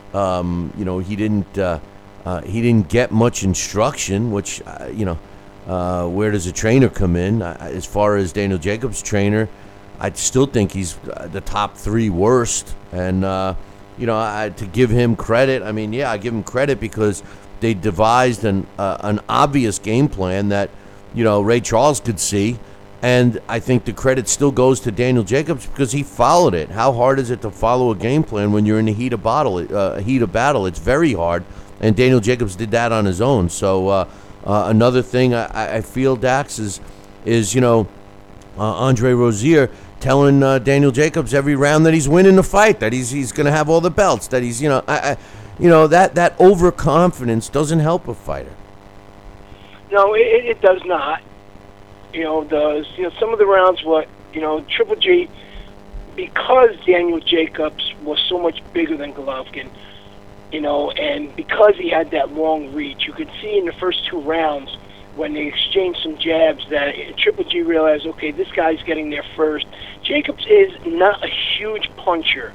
um, you know, he didn't uh, uh, he didn't get much instruction, which uh, you know, uh, where does a trainer come in? Uh, as far as Daniel Jacobs' trainer. I still think he's the top three worst, and uh, you know, I, to give him credit, I mean, yeah, I give him credit because they devised an uh, an obvious game plan that, you know, Ray Charles could see, and I think the credit still goes to Daniel Jacobs because he followed it. How hard is it to follow a game plan when you're in the heat of battle? Uh, heat of battle, it's very hard, and Daniel Jacobs did that on his own. So uh, uh, another thing I, I feel, Dax, is is you know, uh, Andre Rozier telling uh, Daniel Jacobs every round that he's winning the fight, that he's he's going to have all the belts, that he's, you know, I, I, you know, that that overconfidence doesn't help a fighter. No, it, it does not. You know, the you know some of the rounds, what you know, Triple G, because Daniel Jacobs was so much bigger than Golovkin, you know, and because he had that long reach, you could see in the first two rounds when they exchanged some jabs that Triple G realized, okay, this guy's getting there first. Jacobs is not a huge puncher.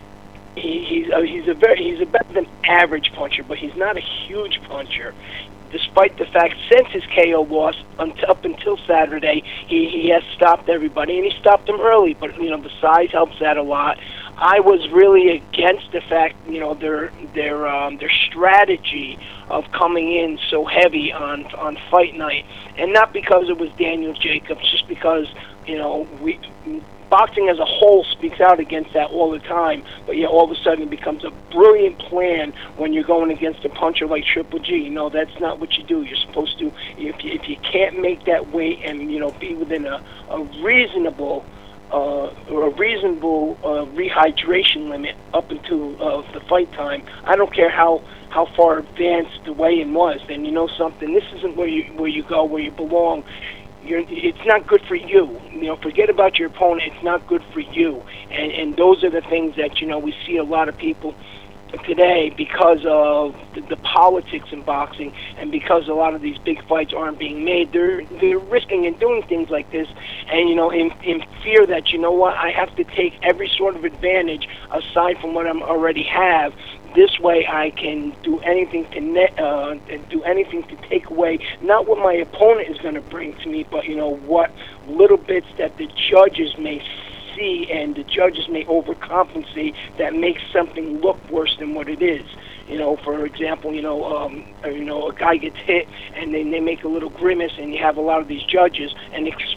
He, he's a, he's a very he's a better than average puncher, but he's not a huge puncher. Despite the fact, since his K O loss up until Saturday, he, he has stopped everybody, and he stopped them early. But you know, the size helps that a lot. I was really against the fact, you know, their their um, their strategy of coming in so heavy on on fight night, and not because it was Daniel Jacobs, just because, you know, we boxing as a whole speaks out against that all the time. But yeah, all of a sudden it becomes a brilliant plan when you're going against a puncher like Triple G. You know, that's not what you do. You're supposed to, if you, if you can't make that weight and, you know, be within a, a reasonable. Uh, or a reasonable uh, rehydration limit up until uh, the fight time. I don't care how, how far advanced the weigh-in was. And you know something, this isn't where you where you go, where you belong. You're, it's not good for you. You know, forget about your opponent. It's not good for you. And and those are the things that, you know, we see a lot of people today because of the, the politics in boxing, and because a lot of these big fights aren't being made. They're they're risking and doing things like this, and you know, in in fear that, you know what, I have to take every sort of advantage aside from what I already have. This way, I can do anything to net, uh, do anything to take away not what my opponent is going to bring to me, but you know what little bits that the judges may see, and the judges may overcompensate that makes something look worse than what it is. You know, for example, you know, um, you know, a guy gets hit, and then they make a little grimace, and you have a lot of these judges, and ex-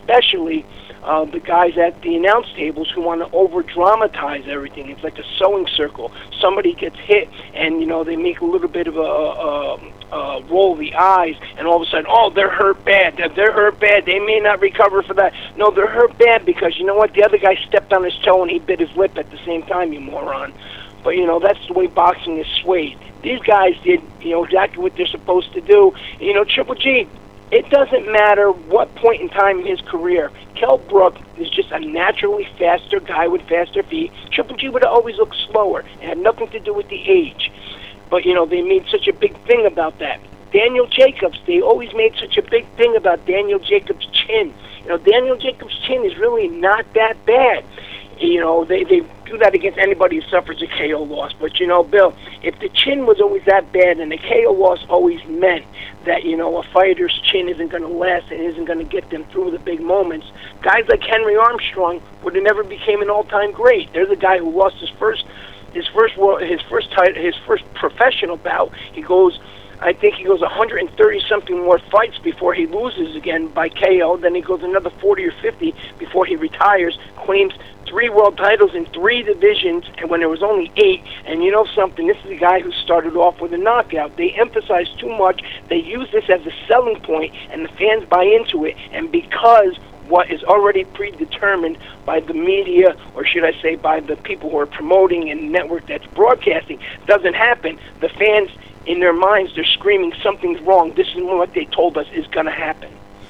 especially uh, the guys at the announce tables who want to over-dramatize everything. It's like a sewing circle. Somebody gets hit, and, you know, they make a little bit of a, a, a roll the eyes, and all of a sudden, oh, they're hurt bad. They're hurt bad. They may not recover for that. No, they're hurt bad because, you know what, the other guy stepped on his toe and he bit his lip at the same time, you moron. But, you know, that's the way boxing is swayed. These guys did, you know, exactly what they're supposed to do. You know, Triple G, it doesn't matter what point in time in his career. Kell Brook is just a naturally faster guy with faster feet. Triple G would have always looked slower. It had nothing to do with the age. But, you know, they made such a big thing about that. Daniel Jacobs, they always made such a big thing about Daniel Jacobs' chin. You know, Daniel Jacobs' chin is really not that bad. You know, they, they do that against anybody who suffers a K O loss. But, you know, Bill, if the chin was always that bad and the K O loss always meant that, you know, a fighter's chin isn't going to last and isn't going to get them through the big moments, guys like Henry Armstrong would have never became an all-time great. There's a guy who lost his first his first his first title, his first professional bout. He goes, I think he goes one hundred thirty something more fights before he loses again by K O. Then he goes another forty or fifty before he retires, claims three world titles in three divisions, and when there was only eight. And you know something, this is a guy who started off with a knockout. They emphasize too much. They use this as a selling point, and the fans buy into it. And because what is already predetermined by the media, or should I say by the people who are promoting and the network that's broadcasting, doesn't happen, the fans, in their minds, they're screaming, something's wrong. This is what they told us is going to happen.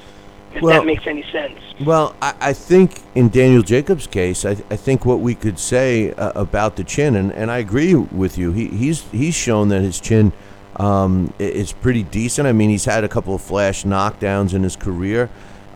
If well, that makes any sense. Well, I, I think in Daniel Jacobs' case, I, I think what we could say uh, about the chin, and, and I agree with you, he, he's he's shown that his chin um, is pretty decent. I mean, he's had a couple of flash knockdowns in his career,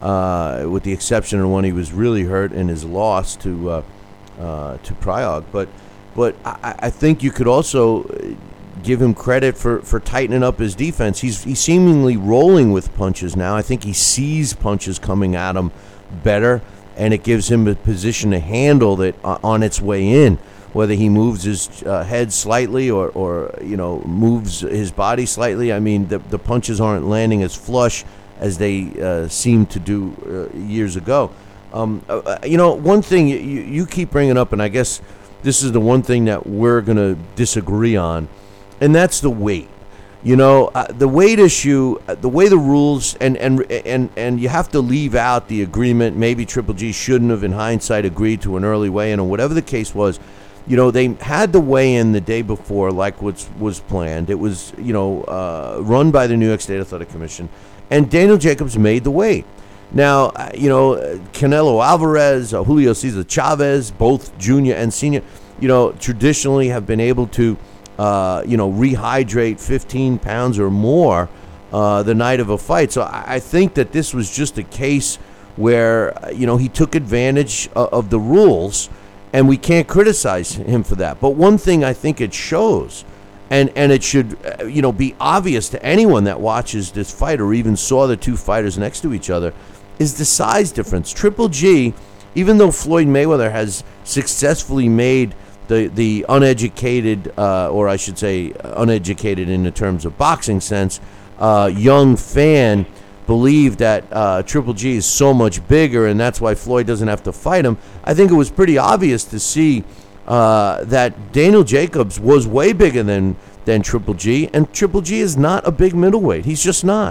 uh, with the exception of when he was really hurt in his loss to uh, uh, to Priog. But but I, I think you could also give him credit for, for tightening up his defense. He's he's seemingly rolling with punches now. I think he sees punches coming at him better, and it gives him a position to handle it on its way in. Whether he moves his uh, head slightly or, or you know moves his body slightly, I mean the the punches aren't landing as flush as they uh, seemed to do uh, years ago. Um, uh, you know, one thing you, you keep bringing up, and I guess this is the one thing that we're going to disagree on, and that's the weight. You know, uh, the weight issue, uh, the way the rules, and, and and and you have to leave out the agreement. Maybe Triple G shouldn't have, in hindsight, agreed to an early weigh-in, or whatever the case was. You know, they had the weigh-in the day before, like what was planned. It was, you know, uh, run by the New York State Athletic Commission, and Daniel Jacobs made the weight. Now, uh, you know, Canelo Alvarez, uh, Julio Cesar Chavez, both junior and senior, you know, traditionally have been able to, uh, you know, rehydrate fifteen pounds or more uh, the night of a fight. So I, I think that this was just a case where, you know, he took advantage of, of the rules, and we can't criticize him for that. But one thing I think it shows, and, and it should, uh, you know, be obvious to anyone that watches this fight or even saw the two fighters next to each other, is the size difference. Triple G, even though Floyd Mayweather has successfully made the the uneducated, uh, or I should say uneducated in the terms of boxing sense, uh, young fan believe that uh, Triple G is so much bigger, and that's why Floyd doesn't have to fight him. I think it was pretty obvious to see uh, that Daniel Jacobs was way bigger than, than Triple G, and Triple G is not a big middleweight. He's just not.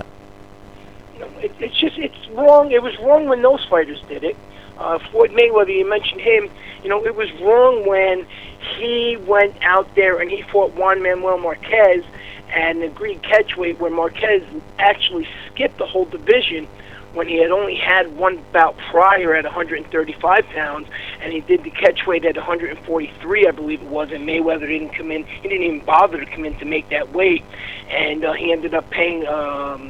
It, it's just, it's wrong. It was wrong when those fighters did it. Uh, Floyd Mayweather, you mentioned him. You know, it was wrong when he went out there and he fought Juan Manuel Marquez and agreed catchweight, where Marquez actually skipped the whole division when he had only had one bout prior at one hundred thirty-five pounds, and he did the catchweight at one hundred forty-three, I believe it was, and Mayweather didn't come in. He didn't even bother to come in to make that weight, and uh, he ended up paying um,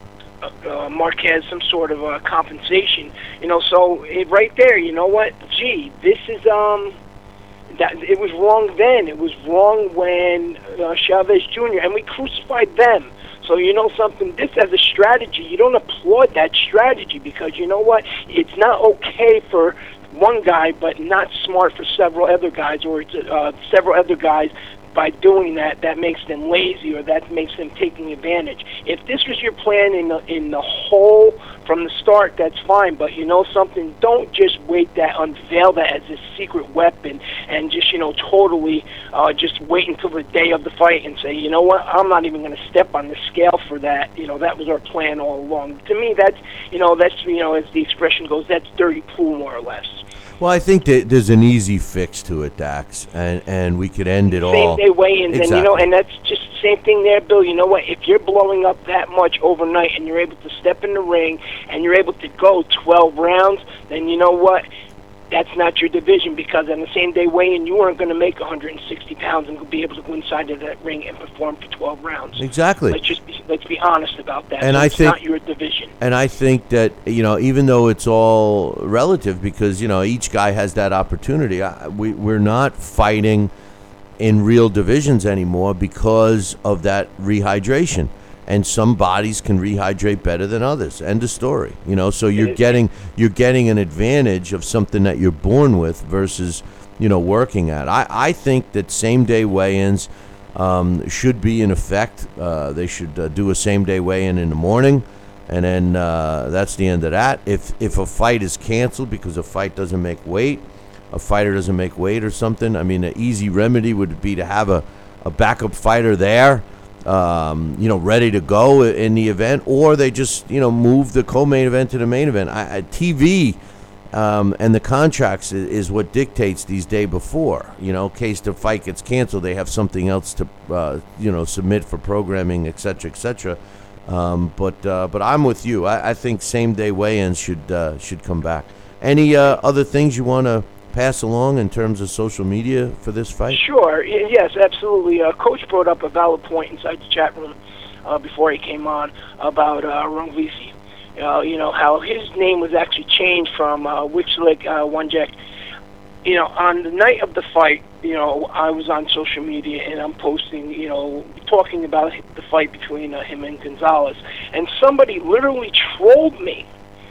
uh, Marquez some sort of uh, compensation. You know, so it, right there, you know what? Gee, this is um. That, it was wrong then. It was wrong when uh, Chavez Junior and we crucified them. So you know something, this as a strategy, you don't applaud that strategy, because you know what? It's not okay for one guy, but not smart for several other guys, or it's uh, several other guys by doing that, that makes them lazy or that makes them taking advantage. If this was your plan in the, in the whole from the start, that's fine. But you know something, don't just wait that, unveil that as a secret weapon and just, you know, totally uh, just wait until the day of the fight and say, you know what, I'm not even going to step on the scale for that. You know, that was our plan all along. To me, that's, you know, that's, you know, as the expression goes, that's dirty pool, more or less. Well, I think that there's an easy fix to it, Dax, and, and we could end it all. Same day weigh-ins, exactly. and you know, and that's just the same thing there, Bill. You know what? If you're blowing up that much overnight, and you're able to step in the ring, and you're able to go twelve rounds, then you know what? That's not your division, because on the same day weigh-in, you aren't going to make one hundred sixty pounds and be able to go inside of that ring and perform for twelve rounds. Exactly. Let's just be, let's be honest about that. And so I it's think, not your division. And I think that, you know, even though it's all relative, because, you know, each guy has that opportunity, I, we, we're not fighting in real divisions anymore because of that rehydration. And some bodies can rehydrate better than others. End of story. You know, so you're getting you're getting an advantage of something that you're born with versus, you know, working at. I, I think that same day weigh-ins um, should be in effect. Uh, they should uh, do a same day weigh-in in the morning, and then uh, that's the end of that. If if a fight is canceled because a fight doesn't make weight, a fighter doesn't make weight or something, I mean, an easy remedy would be to have a, a backup fighter there. Um, you know, ready to go in the event, or they just, you know, move the co-main event to the main event. I, I, T V um, and the contracts is, is what dictates these day before. You know, in case the fight gets canceled, they have something else to, uh, you know, submit for programming, et cetera, et cetera. Um, but uh, but I'm with you. I, I think same day weigh-ins should uh, should come back. Any uh, other things you want to pass along in terms of social media for this fight? Sure. Y- yes, absolutely. Uh, Coach brought up a valid point inside the chat room uh, before he came on about uh, Rungvisy. Uh, you know, how his name was actually changed from uh, Wixlick uh, Wanjek. You know, on the night of the fight, you know, I was on social media and I'm posting, you know, talking about the fight between uh, him and Gonzalez. And somebody literally trolled me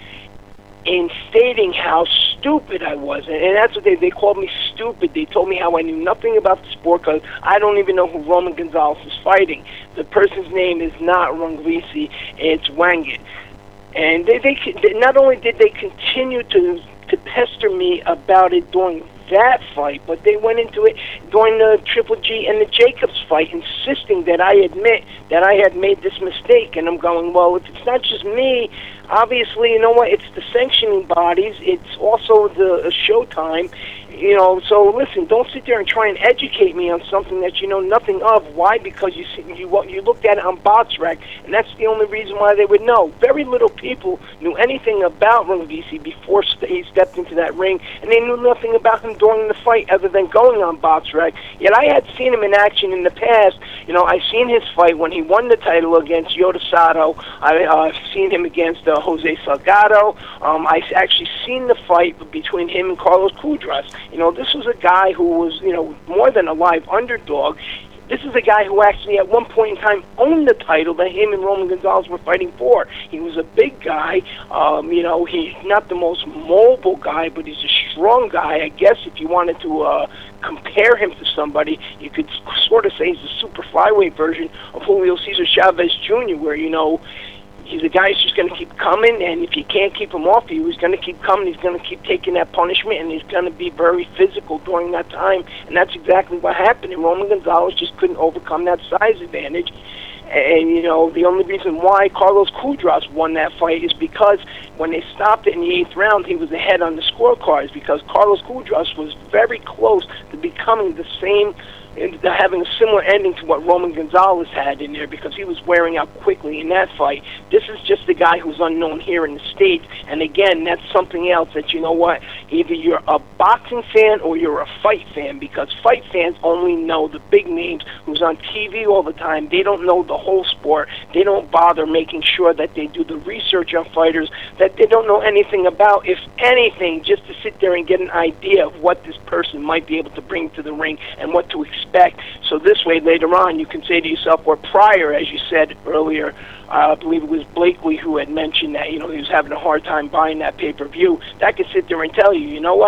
in stating how stupid I was. And that's what they, they called me stupid. They told me how I knew nothing about the sport because I don't even know who Roman Gonzalez is fighting. The person's name is not Rungvisy, it's Wangit. And they, they, they not only did they continue to, to pester me about it during that fight, but they went into it during the Triple G and the Jacobs fight, insisting that I admit that I had made this mistake. And I'm going, well, if it's not just me, obviously, you know what, it's the sanctioning bodies, it's also the uh, Showtime, you know, so listen, don't sit there and try and educate me on something that you know nothing of. Why? Because you see, you you looked at it on BoxRec, and that's the only reason why they would know. Very little people knew anything about Rungvisy before he stepped into that ring, and they knew nothing about him during the fight other than going on BoxRec. Yet I had seen him in action in the past. You know, I've seen his fight when he won the title against Yota Sato. I've uh, seen him against uh, Jose Salgado. Um, I've actually seen the fight between him and Carlos Cudras. You know, this was a guy who was, you know, more than a live underdog. This is a guy who actually at one point in time owned the title that him and Roman Gonzalez were fighting for. He was a big guy. Um, you know, he's not the most mobile guy, but he's a strong guy. I guess if you wanted to uh, compare him to somebody, you could sort of say he's a super flyweight version of Julio Cesar Chavez Junior, where, you know, he's a guy who's just going to keep coming, and if you can't keep him off you, he's going to keep coming. He's going to keep taking that punishment, and he's going to be very physical during that time. And that's exactly what happened. And Roman Gonzalez just couldn't overcome that size advantage. And, you know, the only reason why Carlos Cudras won that fight is because when they stopped it in the eighth round, he was ahead on the scorecards, because Carlos Cudras was very close to becoming the same, having a similar ending to what Roman Gonzalez had in there, because he was wearing out quickly in that fight. This is just a guy who's unknown here in the States, and again, that's something else that, you know what, either you're a boxing fan or you're a fight fan, because fight fans only know the big names who's on T V all the time. They don't know the whole sport. They don't bother making sure that they do the research on fighters that they don't know anything about, if anything, just to sit there and get an idea of what this person might be able to bring to the ring and what to expect. So this way, later on, you can say to yourself, or prior, as you said earlier, uh, I believe it was Blakely who had mentioned that, you know, he was having a hard time buying that pay-per-view. That could sit there and tell you, you know what,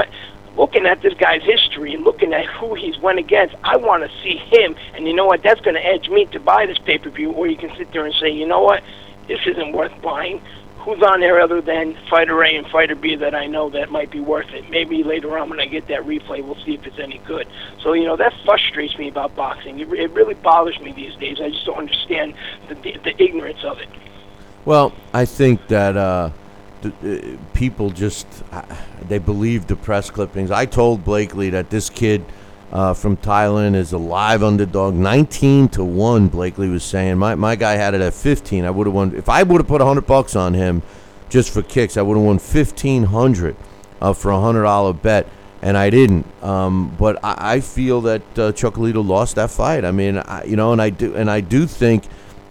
looking at this guy's history and looking at who he's went against, I want to see him. And you know what? That's going to edge me to buy this pay-per-view. Or you can sit there and say, you know what? This isn't worth buying. Who's on there other than Fighter A and Fighter B that I know that might be worth it? Maybe later on when I get that replay, we'll see if it's any good. So, you know, that frustrates me about boxing. It, it really bothers me these days. I just don't understand the, the, the ignorance of it. Well, I think that uh, the, uh, people just, uh, they believe the press clippings. I told Blakely that this kid uh, from Thailand is a live underdog, nineteen to one, Blakely was saying. My my guy had it at fifteen. I would have won. If I would have put one hundred bucks on him just for kicks, I would have won fifteen hundred uh, for a one hundred dollar bet, and I didn't. Um, but I, I feel that uh, Chocolatito lost that fight. I mean, I, you know, and I do, and I do think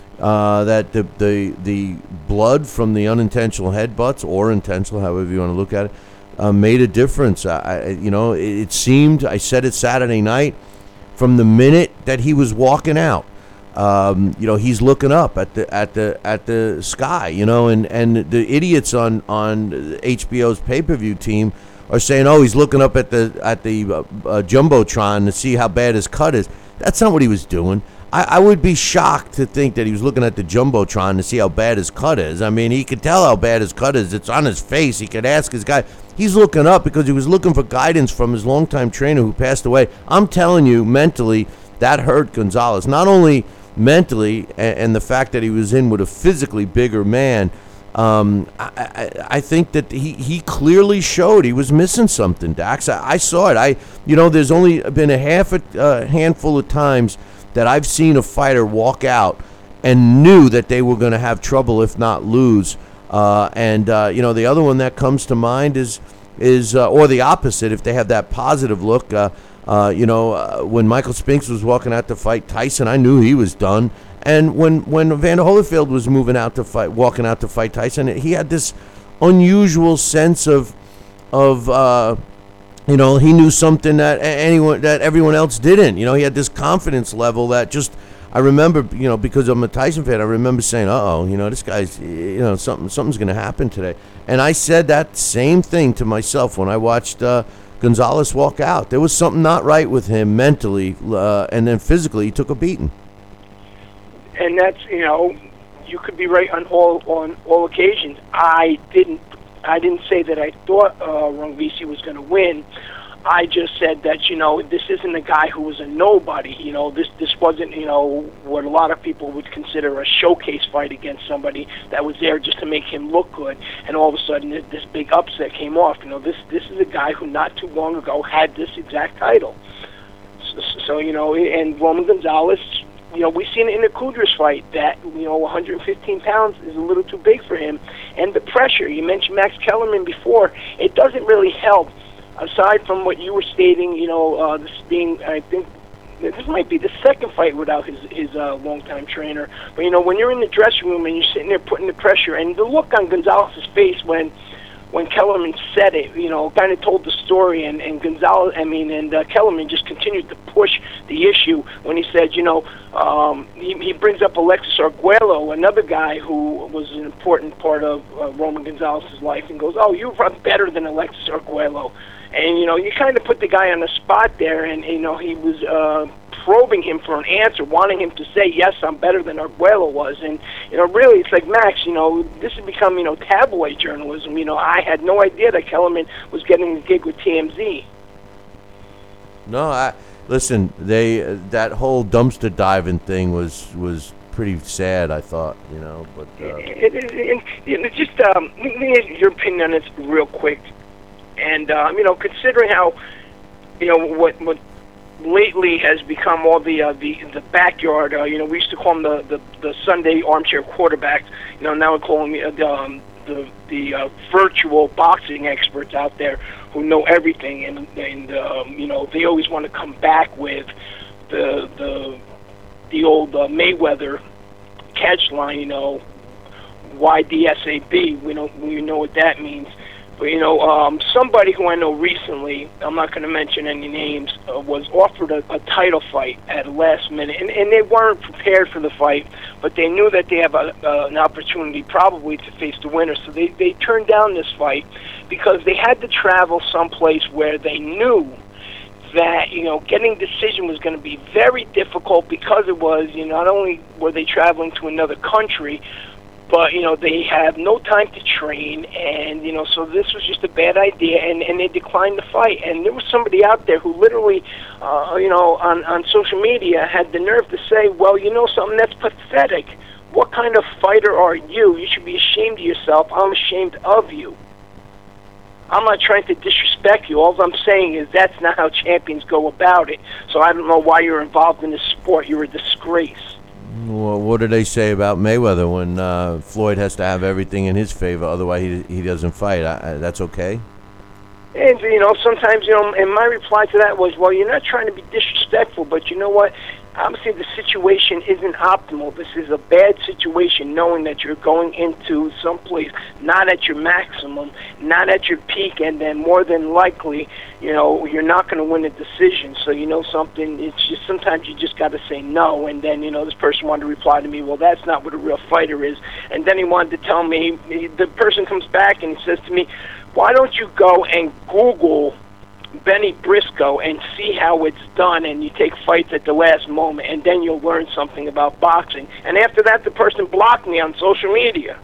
uh, that the, the the blood from the unintentional headbutts or intentional, however you want to look at it, Uh, made a difference. I, you know, it, it seemed, I said it Saturday night, from the minute that he was walking out, um, you know, he's looking up at the at the at the sky, you know, and, and the idiots on on H B O's pay-per-view team are saying, oh, he's looking up at the at the uh, uh, jumbotron to see how bad his cut is. That's not what he was doing. I, I would be shocked to think that he was looking at the jumbotron to see how bad his cut is. I mean, he could tell how bad his cut is. It's on his face. He could ask his guy. He's looking up because he was looking for guidance from his longtime trainer who passed away. I'm telling you, mentally, that hurt Gonzalez. Not only mentally, and, and the fact that he was in with a physically bigger man, um, I, I, I think that he, he clearly showed he was missing something, Dax. I, I saw it. I, you know, there's only been a half a uh, handful of times that I've seen a fighter walk out and knew that they were going to have trouble, if not lose. Uh, and, uh, you know, the other one that comes to mind is, is uh, or the opposite, if they have that positive look. Uh, uh, you know, uh, when Michael Spinks was walking out to fight Tyson, I knew he was done. And when, when Evander Holyfield was moving out to fight, walking out to fight Tyson, he had this unusual sense of, of uh, you know, he knew something that anyone, that everyone else didn't. You know, he had this confidence level that just, I remember, you know, because I'm a Tyson fan, I remember saying, uh-oh, you know, this guy's, you know, something, something's going to happen today. And I said that same thing to myself when I watched uh, Gonzalez walk out. There was something not right with him mentally, uh, and then physically he took a beating. And that's, you know, you could be right on all on all occasions. I didn't I didn't say that I thought uh, Rungvisai was going to win. I just said that, you know, this isn't a guy who was a nobody. You know, this this wasn't, you know, what a lot of people would consider a showcase fight against somebody that was there just to make him look good. And all of a sudden, this big upset came off. You know, this this is a guy who not too long ago had this exact title. So, so you know, and Roman Gonzalez, you know, we've seen it in the Kudras fight that, you know, one hundred fifteen pounds is a little too big for him. And the pressure, you mentioned Max Kellerman before, it doesn't really help. Aside from what you were stating, you know, uh, this being, I think, this might be the second fight without his his uh, longtime trainer. But, you know, when you're in the dressing room and you're sitting there putting the pressure, and the look on Gonzalez's face when when Kellerman said it, you know, kind of told the story, and, and Gonzalez, I mean, and uh, Kellerman just continued to push the issue when he said, you know, um, he, he brings up Alexis Arguello, another guy who was an important part of uh, Roman Gonzalez's life, and goes, oh, you run better than Alexis Arguello. And, you know, you kind of put the guy on the spot there, and, you know, he was uh, probing him for an answer, wanting him to say, yes, I'm better than Arguello was. And, you know, really, it's like, Max, you know, this has become, you know, tabloid journalism. You know, I had no idea that Kellerman was getting a gig with T M Z. No, I listen, they uh, that whole dumpster diving thing was was pretty sad, I thought, you know. But uh... it, it, it, it, just um, let me get your opinion on this real quick. And, um, you know, considering how, you know, what what lately has become all the uh, the, the backyard, uh, you know, we used to call them the, the, the Sunday armchair quarterbacks. You know, now we're calling the, the, um, the, the uh, virtual boxing experts out there who know everything. And, and um, you know, they always want to come back with the, the, the old uh, Mayweather catch line, you know, Y D S A B. We, don't, we know what that means. But, you know, um, somebody who I know recently, I'm not going to mention any names, uh, was offered a, a title fight at the last minute. And, and they weren't prepared for the fight, but they knew that they have a, uh, an opportunity probably to face the winner. So they, they turned down this fight because they had to travel someplace where they knew that, you know, getting a decision was going to be very difficult because it was, you know, not only were they traveling to another country, but, you know, they have no time to train, and, you know, so this was just a bad idea, and, and they declined the fight. And there was somebody out there who literally, uh, you know, on, on social media had the nerve to say, well, you know something, that's pathetic. What kind of fighter are you? You should be ashamed of yourself. I'm ashamed of you. I'm not trying to disrespect you. All I'm saying is that's not how champions go about it. So I don't know why you're involved in this sport. You're a disgrace. Well, what do they say about Mayweather when uh, Floyd has to have everything in his favor, otherwise he he doesn't fight? I, I, that's okay? And, you know, sometimes, you know, and my reply to that was, well, you're not trying to be disrespectful, but you know what? Obviously, the situation isn't optimal. This is a bad situation, knowing that you're going into someplace not at your maximum, not at your peak, and then more than likely, you know, you're not going to win a decision. So, you know something, it's just sometimes you just got to say no. And then, you know, this person wanted to reply to me, well, that's not what a real fighter is. And then he wanted to tell me, the person comes back and he says to me, why don't you go and Google Benny Briscoe and see how it's done, and you take fights at the last moment, and then you'll learn something about boxing. And after that, the person blocked me on social media.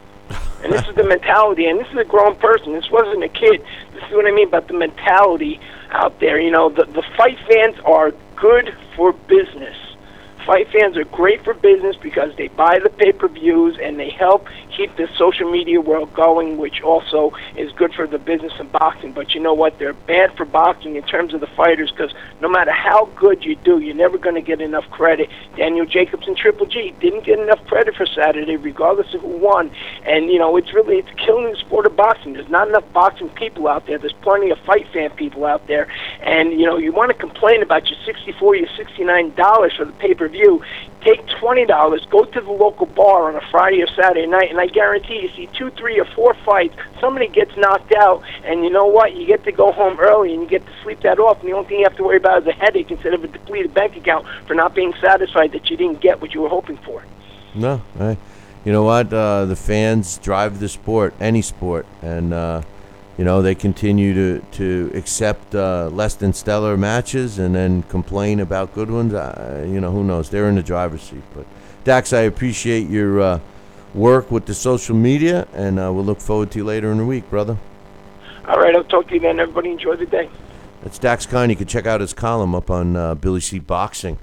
And this is the mentality, and this is a grown person. This wasn't a kid. This is what I mean about the mentality out there. You know, the, the fight fans are good for business. Fight fans are great for business because they buy the pay-per-views and they help keep the social media world going, which also is good for the business of boxing. But you know what? They're bad for boxing in terms of the fighters because no matter how good you do, you're never going to get enough credit. Daniel Jacobs and Triple G didn't get enough credit for Saturday, regardless of who won. And, you know, it's really, it's killing the sport of boxing. There's not enough boxing people out there. There's plenty of fight fan people out there. And, you know, you want to complain about your sixty-four dollars, your sixty-nine dollars for the pay-per-view. Take twenty dollars, go to the local bar on a Friday or Saturday night, and I guarantee you see two, three, or four fights. Somebody gets knocked out, and you know what? You get to go home early, and you get to sleep that off, and the only thing you have to worry about is a headache instead of a depleted bank account for not being satisfied that you didn't get what you were hoping for. No, I, you know what? Uh, the fans drive the sport, any sport, and uh, you know they continue to to accept uh, less than stellar matches and then complain about good ones. Uh, you know, who knows? They're in the driver's seat. But Dax, I appreciate your uh, work with the social media, and uh, we'll look forward to you later in the week, brother. All right, I'll talk to you then. Everybody enjoy the day. That's Dax Kine. You can check out his column up on uh, Billy C Boxing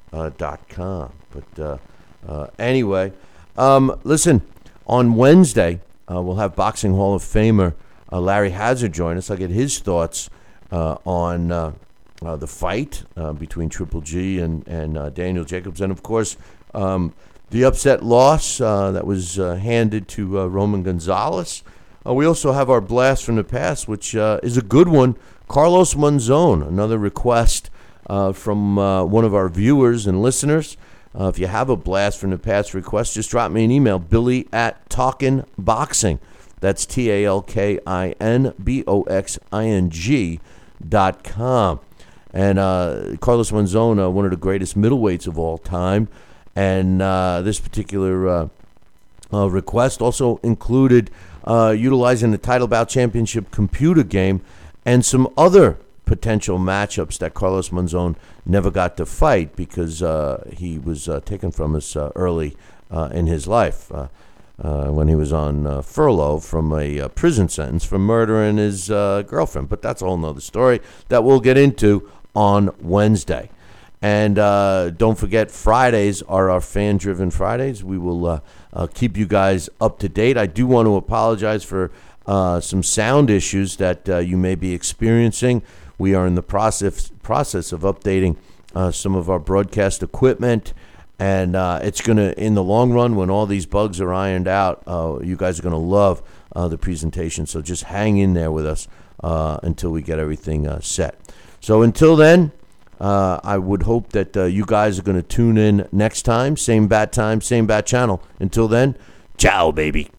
dot com. But uh, uh, anyway, um, listen, on Wednesday, uh, we'll have Boxing Hall of Famer uh, Larry Hazard join us. I'll get his thoughts uh, on uh, uh, the fight uh, between Triple G and, and uh, Daniel Jacobs. And, of course, um, the upset loss uh, that was uh, handed to uh, Roman Gonzalez. Uh, we also have our blast from the past, which uh, is a good one. Carlos Monzon, another request uh, from uh, one of our viewers and listeners. Uh, if you have a blast from the past request, just drop me an email, Billy at Talkin' Boxing. That's T A L K I N B O X I N G dot com. And uh, Carlos Monzon, uh, one of the greatest middleweights of all time. And uh, this particular uh, uh, request also included uh, utilizing the Title Bout Championship computer game and some other potential matchups that Carlos Monzon never got to fight because uh, he was uh, taken from us uh, early uh, in his life uh, uh, when he was on uh, furlough from a uh, prison sentence for murdering his uh, girlfriend. But that's a whole nother story that we'll get into on Wednesday. And uh, don't forget, Fridays are our fan-driven Fridays. We will uh, uh, keep you guys up to date. I do want to apologize for uh, some sound issues that uh, you may be experiencing. We are in the process process of updating uh, some of our broadcast equipment, and uh, it's going to, in the long run, when all these bugs are ironed out, uh, you guys are going to love uh, the presentation. So just hang in there with us uh, until we get everything uh, set. So until then, uh, I would hope that uh, you guys are going to tune in next time. Same bat time, same bat channel. Until then, ciao, baby.